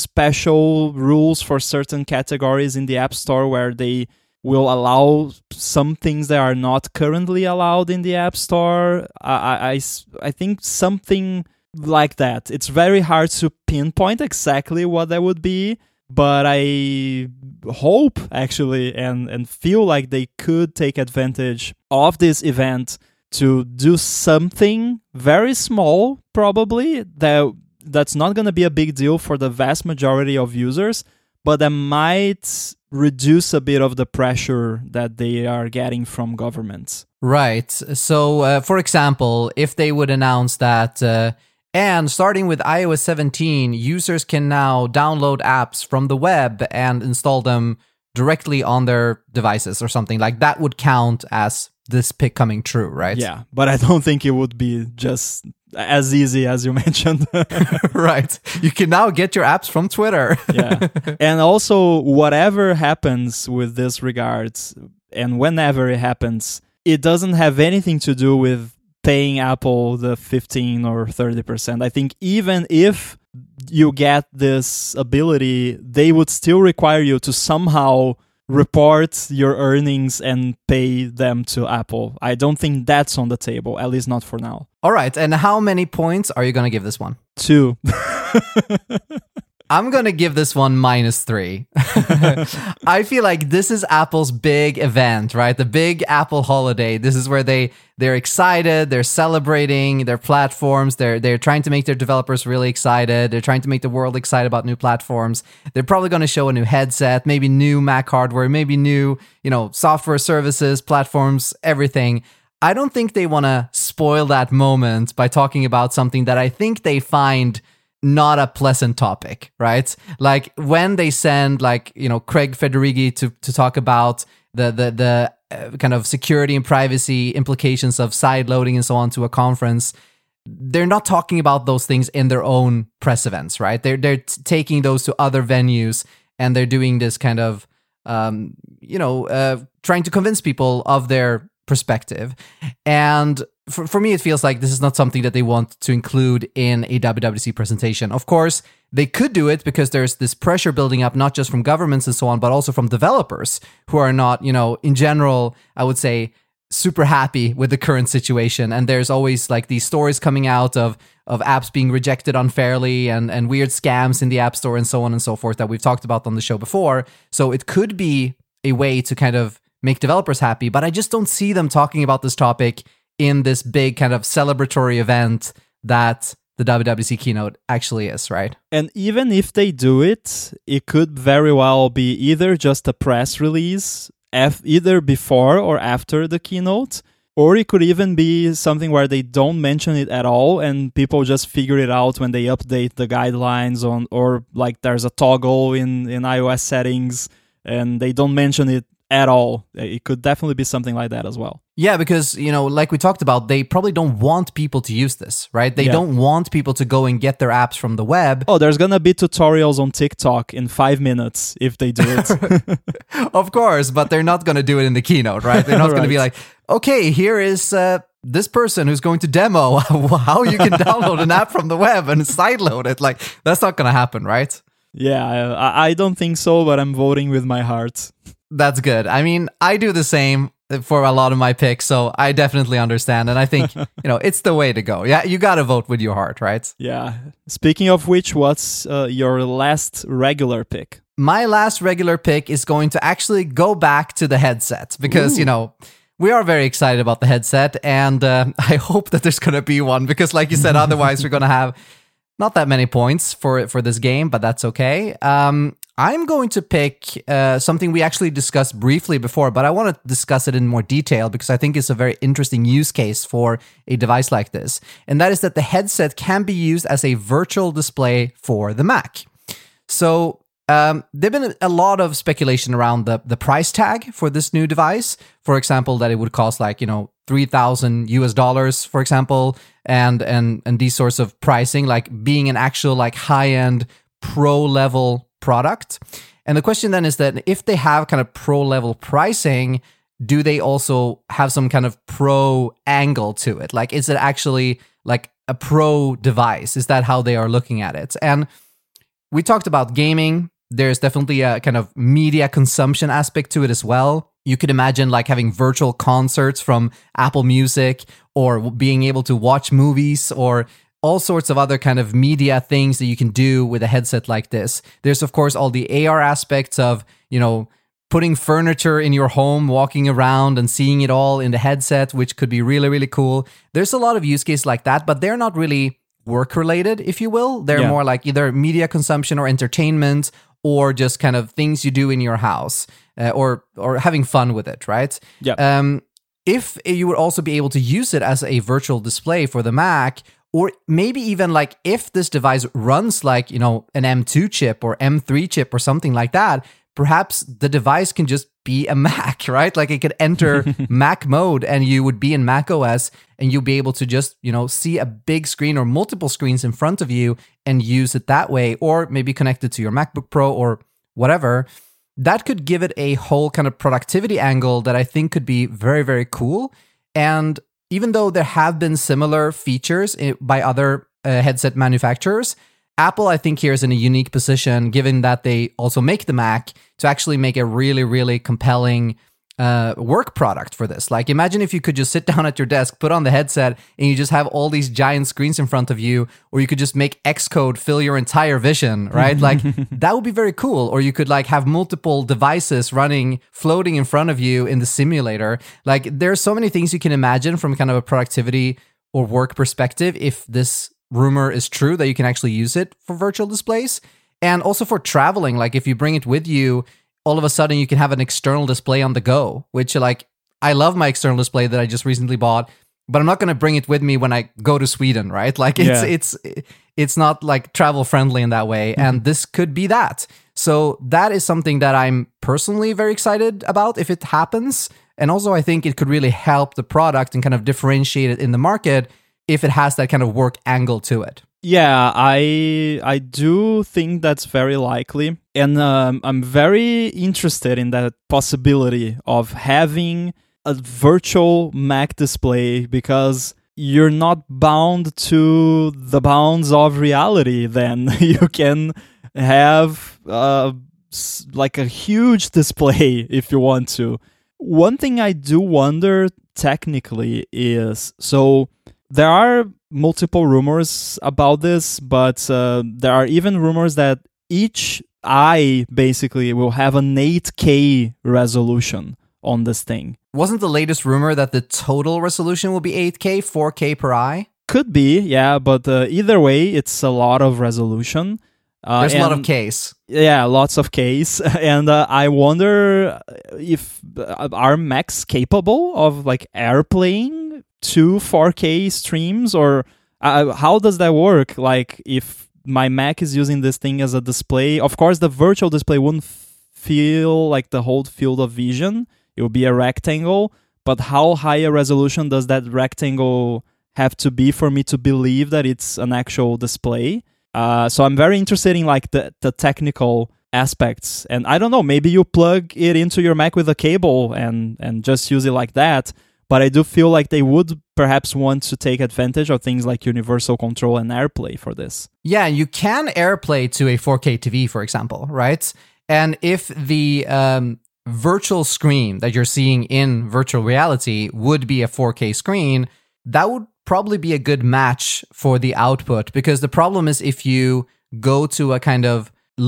special rules for certain categories in the App Store where they will allow some things that are not currently allowed in the App Store. I think something like that. It's very hard to pinpoint exactly what that would be, but I hope actually and feel like they could take advantage of this event to do something very small, probably, that's not going to be a big deal for the vast majority of users, but that might reduce a bit of the pressure that they are getting from governments. Right. So, for example, if they would announce that, and starting with iOS 17, users can now download apps from the web and install them directly on their devices or something, like that would count as this pick coming true, right? Yeah, but I don't think it would be just as easy as you mentioned. Right. You can now get your apps from Twitter. Yeah. And also, whatever happens with this regards, and whenever it happens, it doesn't have anything to do with paying Apple the 15 or 30%. I think even if you get this ability, they would still require you to somehow report your earnings and pay them to Apple. I don't think that's on the table, at least not for now. All right. And how many points are you going to give this one? 2. I'm going to give this one -3. I feel like this is Apple's big event, right? The big Apple holiday. This is where they're excited, they're celebrating their platforms, they're trying to make their developers really excited, they're trying to make the world excited about new platforms. They're probably going to show a new headset, maybe new Mac hardware, maybe new, software services, platforms, everything. I don't think they want to spoil that moment by talking about something that I think they find not a pleasant topic, right? Like when they send like, Craig Federighi to talk about the kind of security and privacy implications of side loading and so on to a conference, they're not talking about those things in their own press events, right? They're taking those to other venues, and they're doing this kind of trying to convince people of their perspective. And for me, it feels like this is not something that they want to include in a WWDC presentation. Of course, they could do it because there's this pressure building up, not just from governments and so on, but also from developers who are not, in general, I would say, super happy with the current situation. And there's always like these stories coming out of apps being rejected unfairly and weird scams in the App Store and so on and so forth that we've talked about on the show before. So it could be a way to kind of make developers happy, but I just don't see them talking about this topic in this big kind of celebratory event that the WWDC keynote actually is, right? And even if they do it, it could very well be either just a press release, either before or after the keynote, or it could even be something where they don't mention it at all and people just figure it out when they update the guidelines or like there's a toggle in iOS settings and they don't mention it at all. It could definitely be something like that as well. Yeah, because, like we talked about, they probably don't want people to use this, right? They don't want people to go and get their apps from the web. Oh, there's going to be tutorials on TikTok in 5 minutes if they do it. Of course, but they're not going to do it in the keynote, right? They're not going to be like, okay, here is this person who's going to demo how you can download an app from the web and sideload it. Like, that's not going to happen, right? Yeah, I don't think so, but I'm voting with my heart. That's good. I mean, I do the same for a lot of my picks, so I definitely understand. And I think, it's the way to go. Yeah, you got to vote with your heart, right? Yeah. Speaking of which, what's your last regular pick? My last regular pick is going to actually go back to the headset because, we are very excited about the headset. And I hope that there's going to be one because, like you said, otherwise we're going to have not that many points for this game, but that's okay. I'm going to pick something we actually discussed briefly before, but I want to discuss it in more detail because I think it's a very interesting use case for a device like this. And that is that the headset can be used as a virtual display for the Mac. So there've been a lot of speculation around the price tag for this new device. For example, that it would cost like, $3,000 for example, and these sorts of pricing, like being an actual like high-end pro level product. And the question then is that if they have kind of pro level pricing, do they also have some kind of pro angle to it? Like, is it actually like a pro device? Is that how they are looking at it? And we talked about gaming. There's definitely a kind of media consumption aspect to it as well. You could imagine like having virtual concerts from Apple Music or being able to watch movies or all sorts of other kind of media things that you can do with a headset like this. There's, of course, all the AR aspects of, putting furniture in your home, walking around and seeing it all in the headset, which could be really, really cool. There's a lot of use cases like that, but they're not really work-related, if you will. They're more like either media consumption or entertainment or just kind of things you do in your house or having fun with it, right? Yeah. If you would also be able to use it as a virtual display for the Mac, or maybe even like if this device runs like, an M2 chip or M3 chip or something like that, perhaps the device can just be a Mac, right? Like it could enter Mac mode and you would be in Mac OS and you'll be able to just, see a big screen or multiple screens in front of you and use it that way, or maybe connect it to your MacBook Pro or whatever. That could give it a whole kind of productivity angle that I think could be very, very cool. And even though there have been similar features by other headset manufacturers, Apple, I think, here is in a unique position, given that they also make the Mac, to actually make a really, really compelling work product for this. Like, imagine if you could just sit down at your desk, put on the headset, and you just have all these giant screens in front of you, or you could just make Xcode fill your entire vision, right? Like, that would be very cool. Or you could, like, have multiple devices floating in front of you in the simulator. Like, there's so many things you can imagine from kind of a productivity or work perspective if this rumor is true, that you can actually use it for virtual displays. And also for traveling, like, if you bring it with you, all of a sudden you can have an external display on the go, which, like, I love my external display that I just recently bought, but I'm not going to bring it with me when I go to Sweden, right? Like, it's it's not like travel friendly in that way. And this could be that. So that is something that I'm personally very excited about if it happens. And also I think it could really help the product and kind of differentiate it in the market if it has that kind of work angle to it. Yeah, I do think that's very likely. And I'm very interested in that possibility of having a virtual Mac display, because you're not bound to the bounds of reality then. You can have like a huge display if you want to. One thing I do wonder technically is, so there are multiple rumors about this, but there are even rumors that each eye basically will have an 8K resolution on this thing. Wasn't the latest rumor that the total resolution will be 8K, 4K per eye? Could be, yeah, but either way, it's a lot of resolution. There's a lot of Ks. Yeah, lots of Ks. And I wonder if are Macs capable of like AirPlaying to 4K streams, or how does that work? Like if my Mac is using this thing as a display, of course the virtual display wouldn't feel like the whole field of vision. It will be a rectangle, but how high a resolution does that rectangle have to be for me to believe that it's an actual display? So I'm very interested in like the technical aspects. And I don't know, maybe you plug it into your Mac with a cable and just use it like that. But I do feel like they would perhaps want to take advantage of things like Universal Control and AirPlay for this. Yeah, you can AirPlay to a 4K TV, for example, right? And if the virtual screen that you're seeing in virtual reality would be a 4K screen, that would probably be a good match for the output, because the problem is if you go to a kind of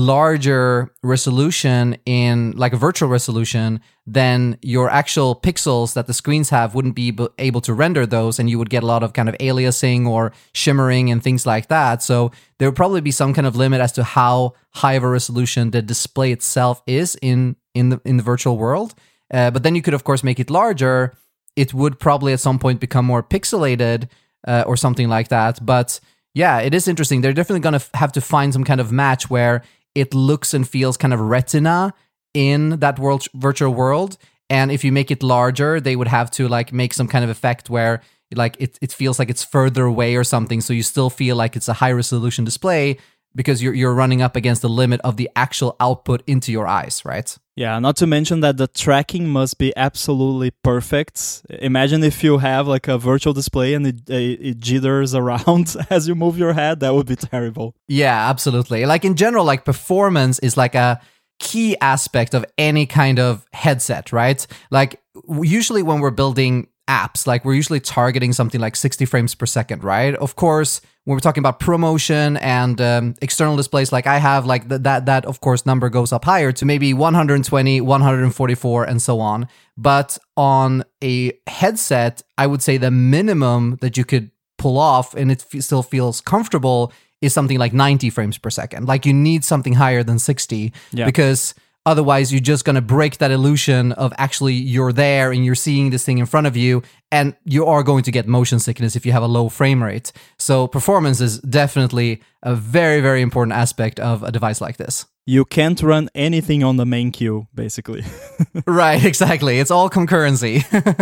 larger resolution in like a virtual resolution, then your actual pixels that the screens have wouldn't be able to render those, and you would get a lot of kind of aliasing or shimmering and things like that. So there would probably be some kind of limit as to how high of a resolution the display itself is in the virtual world. But then you could of course make it larger. It would probably at some point become more pixelated or something like that. But yeah, it is interesting. They're definitely going to have to find some kind of match where it looks and feels kind of retina in that virtual world. And if you make it larger, they would have to like make some kind of effect where like it feels like it's further away or something. So you still feel like it's a high resolution display because you're running up against the limit of the actual output into your eyes, right? Yeah, not to mention that the tracking must be absolutely perfect. Imagine if you have like a virtual display and it jitters around as you move your head. That would be terrible. Yeah, absolutely. Like in general, like performance is like a key aspect of any kind of headset, right? Like usually when we're building apps, like we're usually targeting something like 60 frames per second, right? Of course, when we're talking about ProMotion and external displays, like I have, like that of course number goes up higher to maybe 120, 144, and so on. But on a headset, I would say the minimum that you could pull off and it still feels comfortable is something like 90 frames per second. Like you need something higher than 60 because otherwise, you're just going to break that illusion of actually you're there and you're seeing this thing in front of you, and you are going to get motion sickness if you have a low frame rate. So performance is definitely a very, very important aspect of a device like this. You can't run anything on the main queue, basically. Right, exactly. It's all concurrency.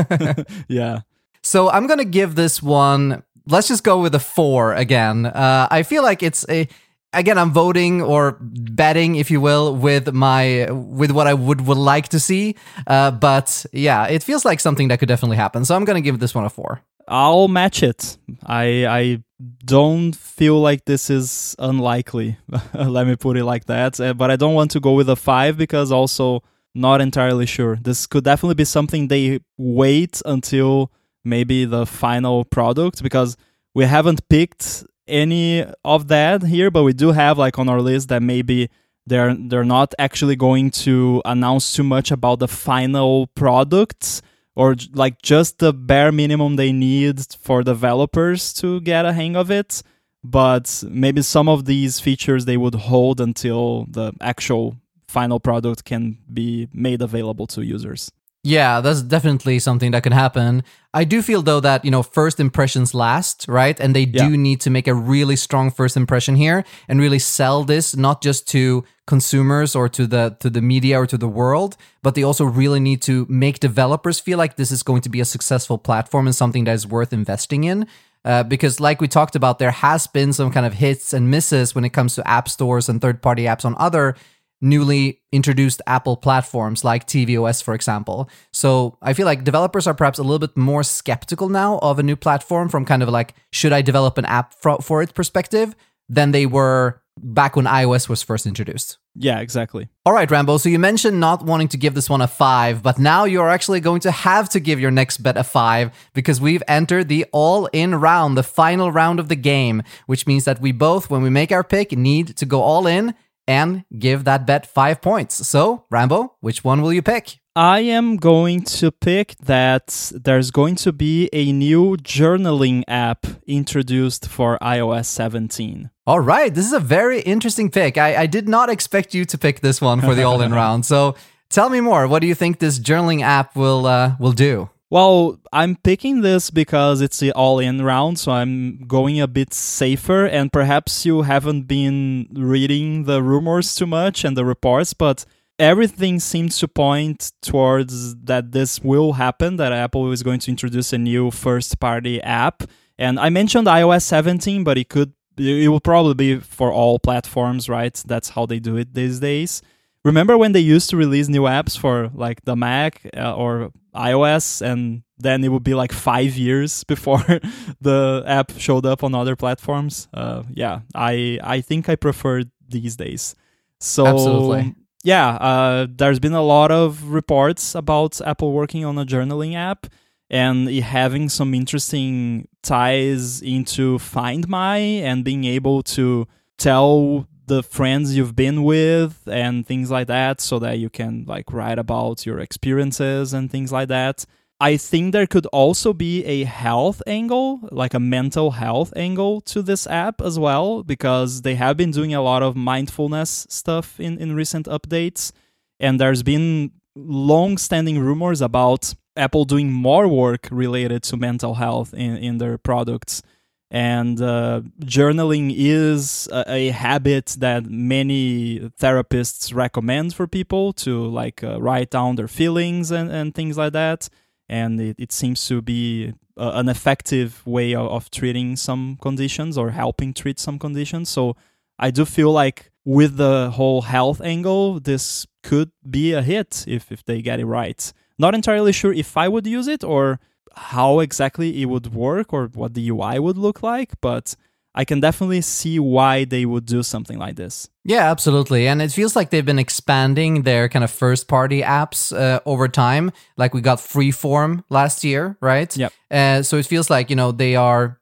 Yeah. So I'm going to give this one, let's just go with a 4 again. I feel like it's a... Again, I'm voting or betting, if you will, with what I would like to see. But yeah, it feels like something that could definitely happen. So I'm going to give this one a 4. I'll match it. I don't feel like this is unlikely. Let me put it like that. But I don't want to go with a 5 because also not entirely sure. This could definitely be something they wait until maybe the final product, because we haven't picked any of that here, but we do have like on our list that maybe they're not actually going to announce too much about the final products, or like just the bare minimum they need for developers to get a hang of it. But maybe some of these features they would hold until the actual final product can be made available to users. Yeah, that's definitely something that can happen. I do feel though that, first impressions last, right? And they do need to make a really strong first impression here and really sell this not just to consumers or to the media or to the world, but they also really need to make developers feel like this is going to be a successful platform and something that is worth investing in. Because like we talked about, there has been some kind of hits and misses when it comes to app stores and third-party apps on other newly introduced Apple platforms like tvOS, for example. So I feel like developers are perhaps a little bit more skeptical now of a new platform from kind of like, should I develop an app for it perspective than they were back when iOS was first introduced. Yeah, exactly. All right, Rambo. So you mentioned not wanting to give this one a 5, but now you're actually going to have to give your next bet a 5 because we've entered the all-in round, the final round of the game, which means that we both, when we make our pick, need to go all in and give that bet 5 points. So, Rambo, which one will you pick? I am going to pick that there's going to be a new journaling app introduced for iOS 17. All right, this is a very interesting pick. I did not expect you to pick this one for the all-in round. So tell me more. What do you think this journaling app will do? Well, I'm picking this because it's the all-in round, so I'm going a bit safer, and perhaps you haven't been reading the rumors too much and the reports, but everything seems to point towards that this will happen, that Apple is going to introduce a new first-party app. And I mentioned iOS 17, but it will probably be for all platforms, right? That's how they do it these days. Remember when they used to release new apps for like the Mac or iOS, and then it would be like 5 years before the app showed up on other platforms? I think I prefer these days. So absolutely. Yeah, there's been a lot of reports about Apple working on a journaling app and having some interesting ties into Find My and being able to tell the friends you've been with and things like that, so that you can like write about your experiences and things like that. I think there could also be a health angle, like a mental health angle to this app as well, because they have been doing a lot of mindfulness stuff in recent updates. And there's been long-standing rumors about Apple doing more work related to mental health in their products. And journaling is a habit that many therapists recommend for people to like write down their feelings and things like that. And it seems to be an effective way of treating some conditions or helping treat some conditions. So I do feel like with the whole health angle, this could be a hit if they get it right. Not entirely sure if I would use it or how exactly it would work or what the UI would look like, but I can definitely see why they would do something like this. Yeah, absolutely. And it feels like they've been expanding their kind of first-party apps over time. Like we got Freeform last year, right? Yep. So it feels like, they are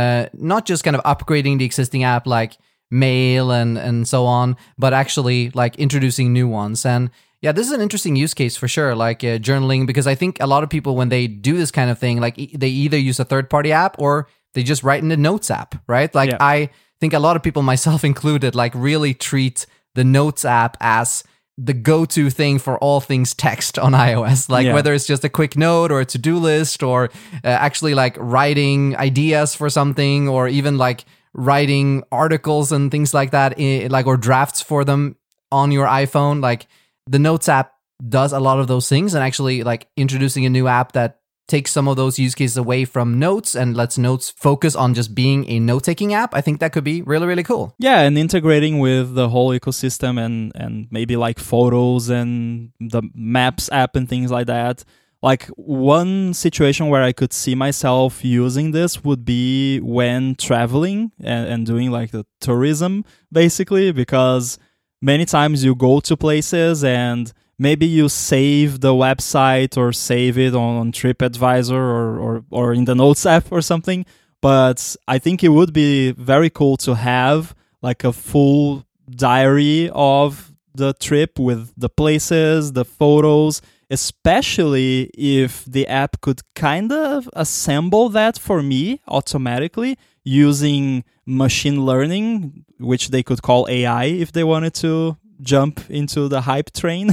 not just kind of upgrading the existing app like Mail and so on, but actually like introducing new ones. And yeah, this is an interesting use case for sure, like journaling, because I think a lot of people, when they do this kind of thing, like they either use a third-party app or they just write in the Notes app, right? Like I think a lot of people, myself included, like really treat the Notes app as the go-to thing for all things text on iOS. Like whether it's just a quick note or a to-do list or actually like writing ideas for something or even like writing articles and things like that, like or drafts for them on your iPhone. Like the Notes app does a lot of those things, and actually like introducing a new app that takes some of those use cases away from Notes and lets Notes focus on just being a note-taking app, I think that could be really, really cool. Yeah, and integrating with the whole ecosystem and maybe like Photos and the Maps app and things like that. Like one situation where I could see myself using this would be when traveling and doing like the tourism, basically, because many times you go to places and maybe you save the website or save it on TripAdvisor or in the Notes app or something. But I think it would be very cool to have like a full diary of the trip with the places, the photos, especially if the app could kind of assemble that for me automatically using machine learning, which they could call AI if they wanted to jump into the hype train.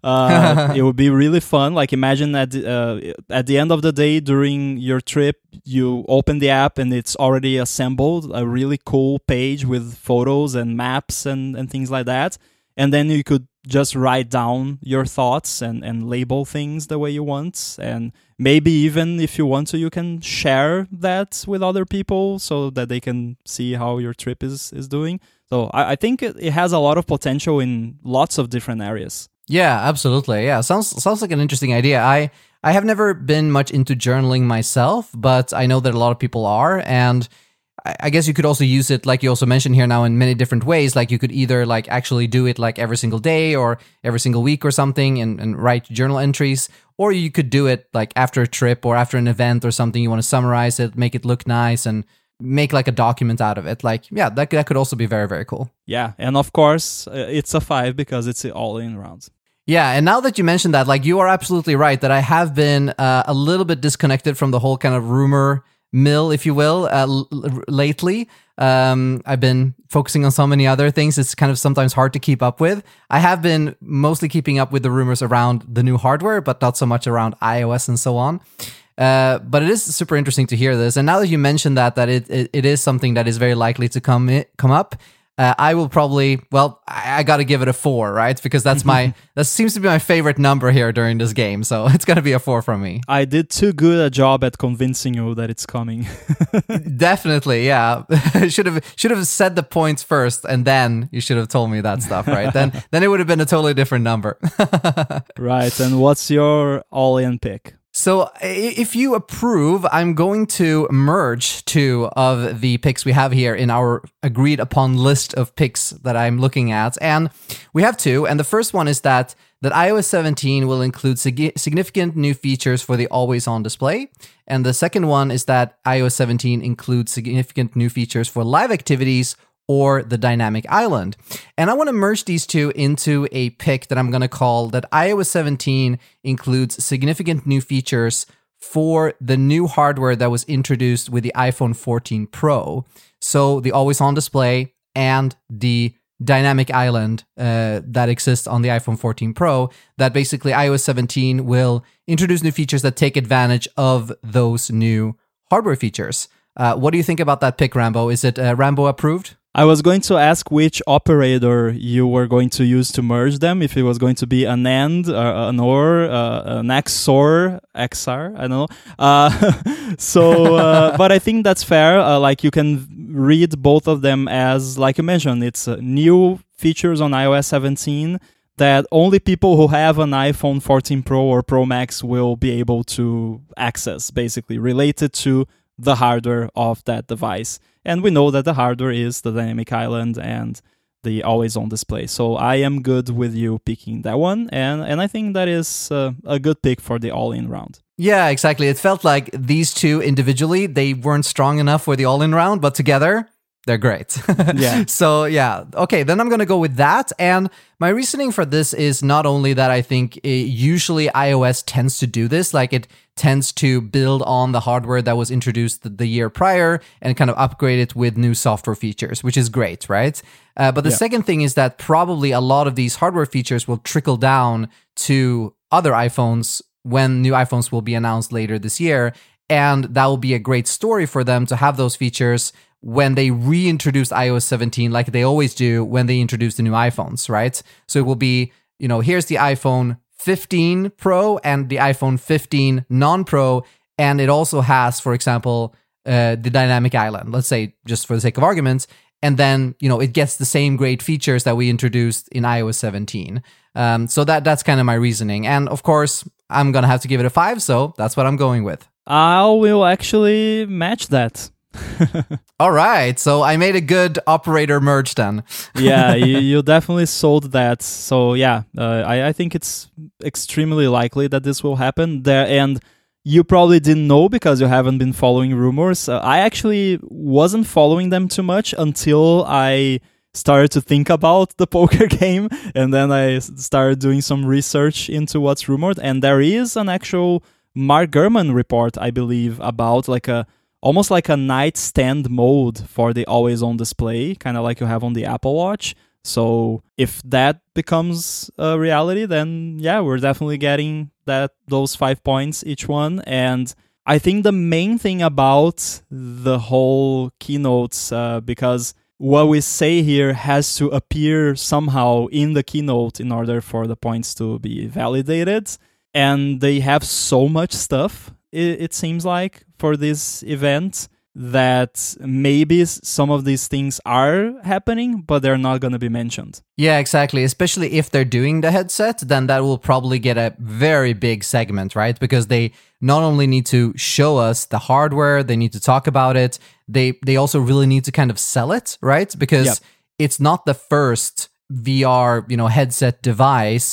It would be really fun. Like imagine at the end of the day during your trip, you open the app and it's already assembled a really cool page with photos and maps and things like that. And then you could just write down your thoughts and label things the way you want. And maybe even if you want to, you can share that with other people so that they can see how your trip is doing. So I think it has a lot of potential in lots of different areas. Yeah, absolutely. Yeah, sounds like an interesting idea. I have never been much into journaling myself, but I know that a lot of people are, and I guess you could also use it, like you also mentioned here now, in many different ways. Like you could either like actually do it like every single day or every single week or something and write journal entries, or you could do it like after a trip or after an event or something. You want to summarize it, make it look nice, and make like a document out of it. Like, yeah, that could also be very, very cool. Yeah, and of course, it's a 5 because it's all in round. Yeah, and now that you mentioned that, like you are absolutely right that I have been a little bit disconnected from the whole kind of rumor mill, if you will, lately. I've been focusing on so many other things. It's kind of sometimes hard to keep up with. I have been mostly keeping up with the rumors around the new hardware, but not so much around iOS and so on. But it is super interesting to hear this. And now that you mentioned that it is something that is very likely to come up, I will probably, well, I got to give it a 4, right? Because that seems to be my favorite number here during this game. So it's going to be a 4 from me. I did too good a job at convincing you that it's coming. Definitely, yeah. should have said the points first, and then you should have told me that stuff, right? then it would have been a totally different number. Right. And what's your all-in pick? So if you approve, I'm going to merge 2 of the picks we have here in our agreed upon list of picks that I'm looking at. And we have 2. And the first one is that iOS 17 will include significant new features for the always-on display. And the second one is that iOS 17 includes significant new features for live activities or the dynamic island. And I want to merge these 2 into a pick that I'm going to call that iOS 17 includes significant new features for the new hardware that was introduced with the iPhone 14 Pro. So the always-on display and the dynamic island that exists on the iPhone 14 Pro, that basically iOS 17 will introduce new features that take advantage of those new hardware features. What do you think about that pick, Rambo? Is it Rambo approved? I was going to ask which operator you were going to use to merge them, if it was going to be an AND, an OR, an XOR, XR, I don't know. But I think that's fair. Like you can read both of them as, like you mentioned, it's new features on iOS 17 that only people who have an iPhone 14 Pro or Pro Max will be able to access, basically, related to the hardware of that device. And we know that the hardware is the dynamic island and the always-on display. So I am good with you picking that one. And I think that is a good pick for the all-in round. Yeah, exactly. It felt like these 2 individually, they weren't strong enough for the all-in round, but together, they're great. Yeah. So yeah, okay, then I'm going to go with that. And my reasoning for this is not only that I think usually iOS tends to do this, like it tends to build on the hardware that was introduced the year prior and kind of upgrade it with new software features, which is great, right? But the second thing is that probably a lot of these hardware features will trickle down to other iPhones when new iPhones will be announced later this year. And that will be a great story for them to have those features when they reintroduce iOS 17, like they always do when they introduce the new iPhones, right? So it will be, here's the iPhone 15 Pro and the iPhone 15 non-Pro, and it also has, for example, the dynamic island, let's say, just for the sake of arguments, and then, it gets the same great features that we introduced in iOS 17. So that's kind of my reasoning. And of course, I'm going to have to give it a 5, so that's what I'm going with. I will actually match that. All right, so I made a good operator merge then. Yeah, you definitely sold that. So yeah, I think it's extremely likely that this will happen there. And you probably didn't know because you haven't been following rumors. I actually wasn't following them too much until I started to think about the poker game, and then I started doing some research into what's rumored. And there is an actual Mark Gurman report, I believe, about almost like a nightstand mode for the always-on display, kind of like you have on the Apple Watch, So if that becomes a reality, then yeah, we're definitely getting those 5 points each one. And I think the main thing about the whole keynotes, because what we say here has to appear somehow in the keynote in order for the points to be validated. And they have so much stuff, it seems like, for this event, that maybe some of these things are happening, but they're not going to be mentioned. Yeah, exactly. Especially if they're doing the headset, then that will probably get a very big segment, right? Because they not only need to show us the hardware, they need to talk about it, they also really need to kind of sell it, right? Because it's not the first VR, headset device.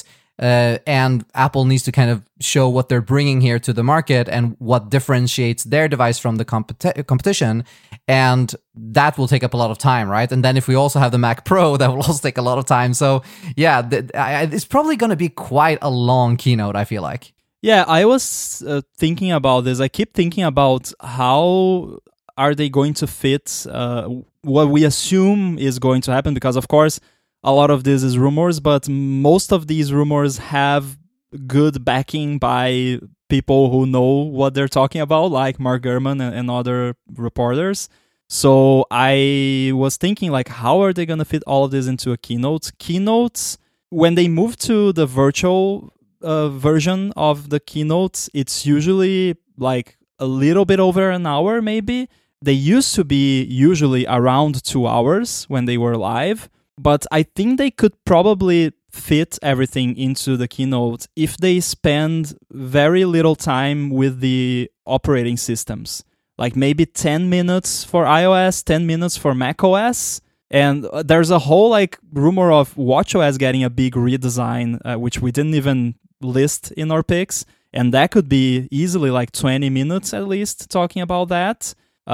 And Apple needs to kind of show what they're bringing here to the market and what differentiates their device from the competition. And that will take up a lot of time, right? And then if we also have the Mac Pro, that will also take a lot of time. So yeah, it's probably going to be quite a long keynote, I feel like. Yeah, I was thinking about this. I keep thinking about how are they going to fit what we assume is going to happen, because of course, a lot of this is rumors, but most of these rumors have good backing by people who know what they're talking about, like Mark Gurman and other reporters. So I was thinking, like, how are they going to fit all of this into a keynote? Keynotes, when they move to the virtual version of the keynote, it's usually like a little bit over an hour, maybe. They used to be usually around 2 hours when they were live. But I think they could probably fit everything into the keynote if they spend very little time with the operating systems. Like maybe 10 minutes for iOS, 10 minutes for macOS. And there's a whole rumor of watchOS getting a big redesign, which we didn't even list in our picks. And that could be easily 20 minutes at least talking about that.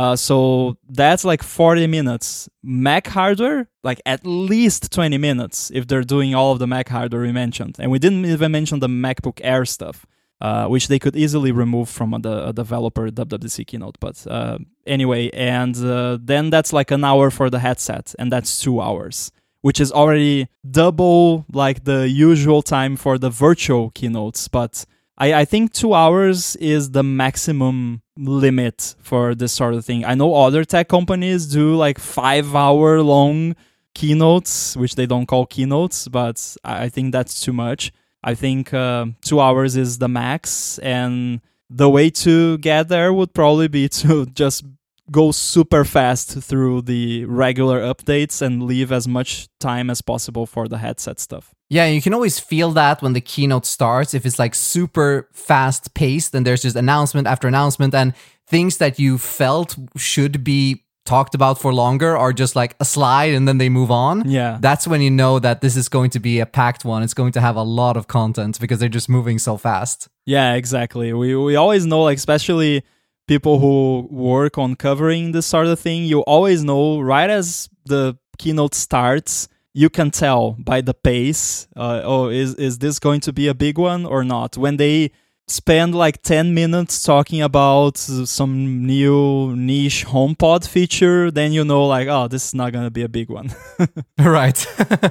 So that's 40 minutes. Mac hardware, at least 20 minutes if they're doing all of the Mac hardware we mentioned. And we didn't even mention the MacBook Air stuff, which they could easily remove from a developer WWDC keynote. But anyway, and then that's an hour for the headset, and that's 2 hours, which is already double the usual time for the virtual keynotes. But I think 2 hours is the maximum limit for this sort of thing. I know other tech companies do 5-hour long keynotes, which they don't call keynotes, but I think that's too much. I think 2 hours is the max, and the way to get there would probably be to just go super fast through the regular updates and leave as much time as possible for the headset stuff. Yeah, you can always feel that when the keynote starts. If it's super fast paced, then there's just announcement after announcement, and things that you felt should be talked about for longer are just a slide and then they move on. Yeah. That's when you know that this is going to be a packed one. It's going to have a lot of content because they're just moving so fast. Yeah, exactly. We always know, especially people who work on covering this sort of thing, you always know right as the keynote starts, you can tell by the pace, is this going to be a big one or not? When they spend 10 minutes talking about some new niche HomePod feature, then you know oh, this is not going to be a big one. Right.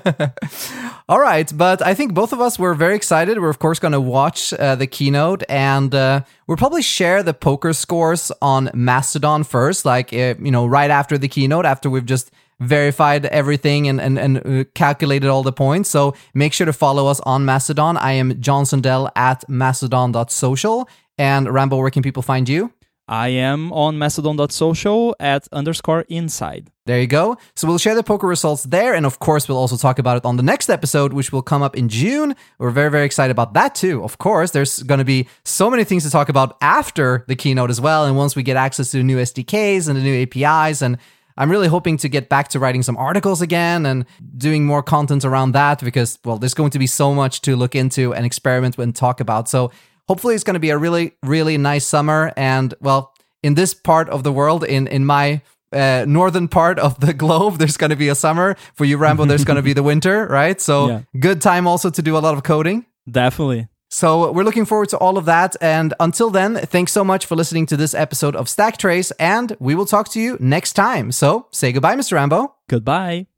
All right, but I think both of us were very excited. We're of course going to watch the keynote, and we'll probably share the poker scores on Mastodon first, right after the keynote, after we've just verified everything and calculated all the points. So make sure to follow us on Mastodon. I am John Sundell at mastodon.social. And Rambo, where can people find you? I am on mastodon.social at _inside. There you go. So we'll share the poker results there. And of course, we'll also talk about it on the next episode, which will come up in June. We're very, very excited about that too. Of course, there's going to be so many things to talk about after the keynote as well. And once we get access to new SDKs and the new APIs, and I'm really hoping to get back to writing some articles again and doing more content around that because, well, there's going to be so much to look into and experiment with and talk about. So hopefully it's going to be a really, really nice summer. And, well, in this part of the world, in my northern part of the globe, there's going to be a summer. For you, Rambo, there's going to be the winter, right? So Good time also to do a lot of coding. Definitely. So we're looking forward to all of that. And until then, thanks so much for listening to this episode of Stack Trace, and we will talk to you next time. So say goodbye, Mr. Rambo. Goodbye.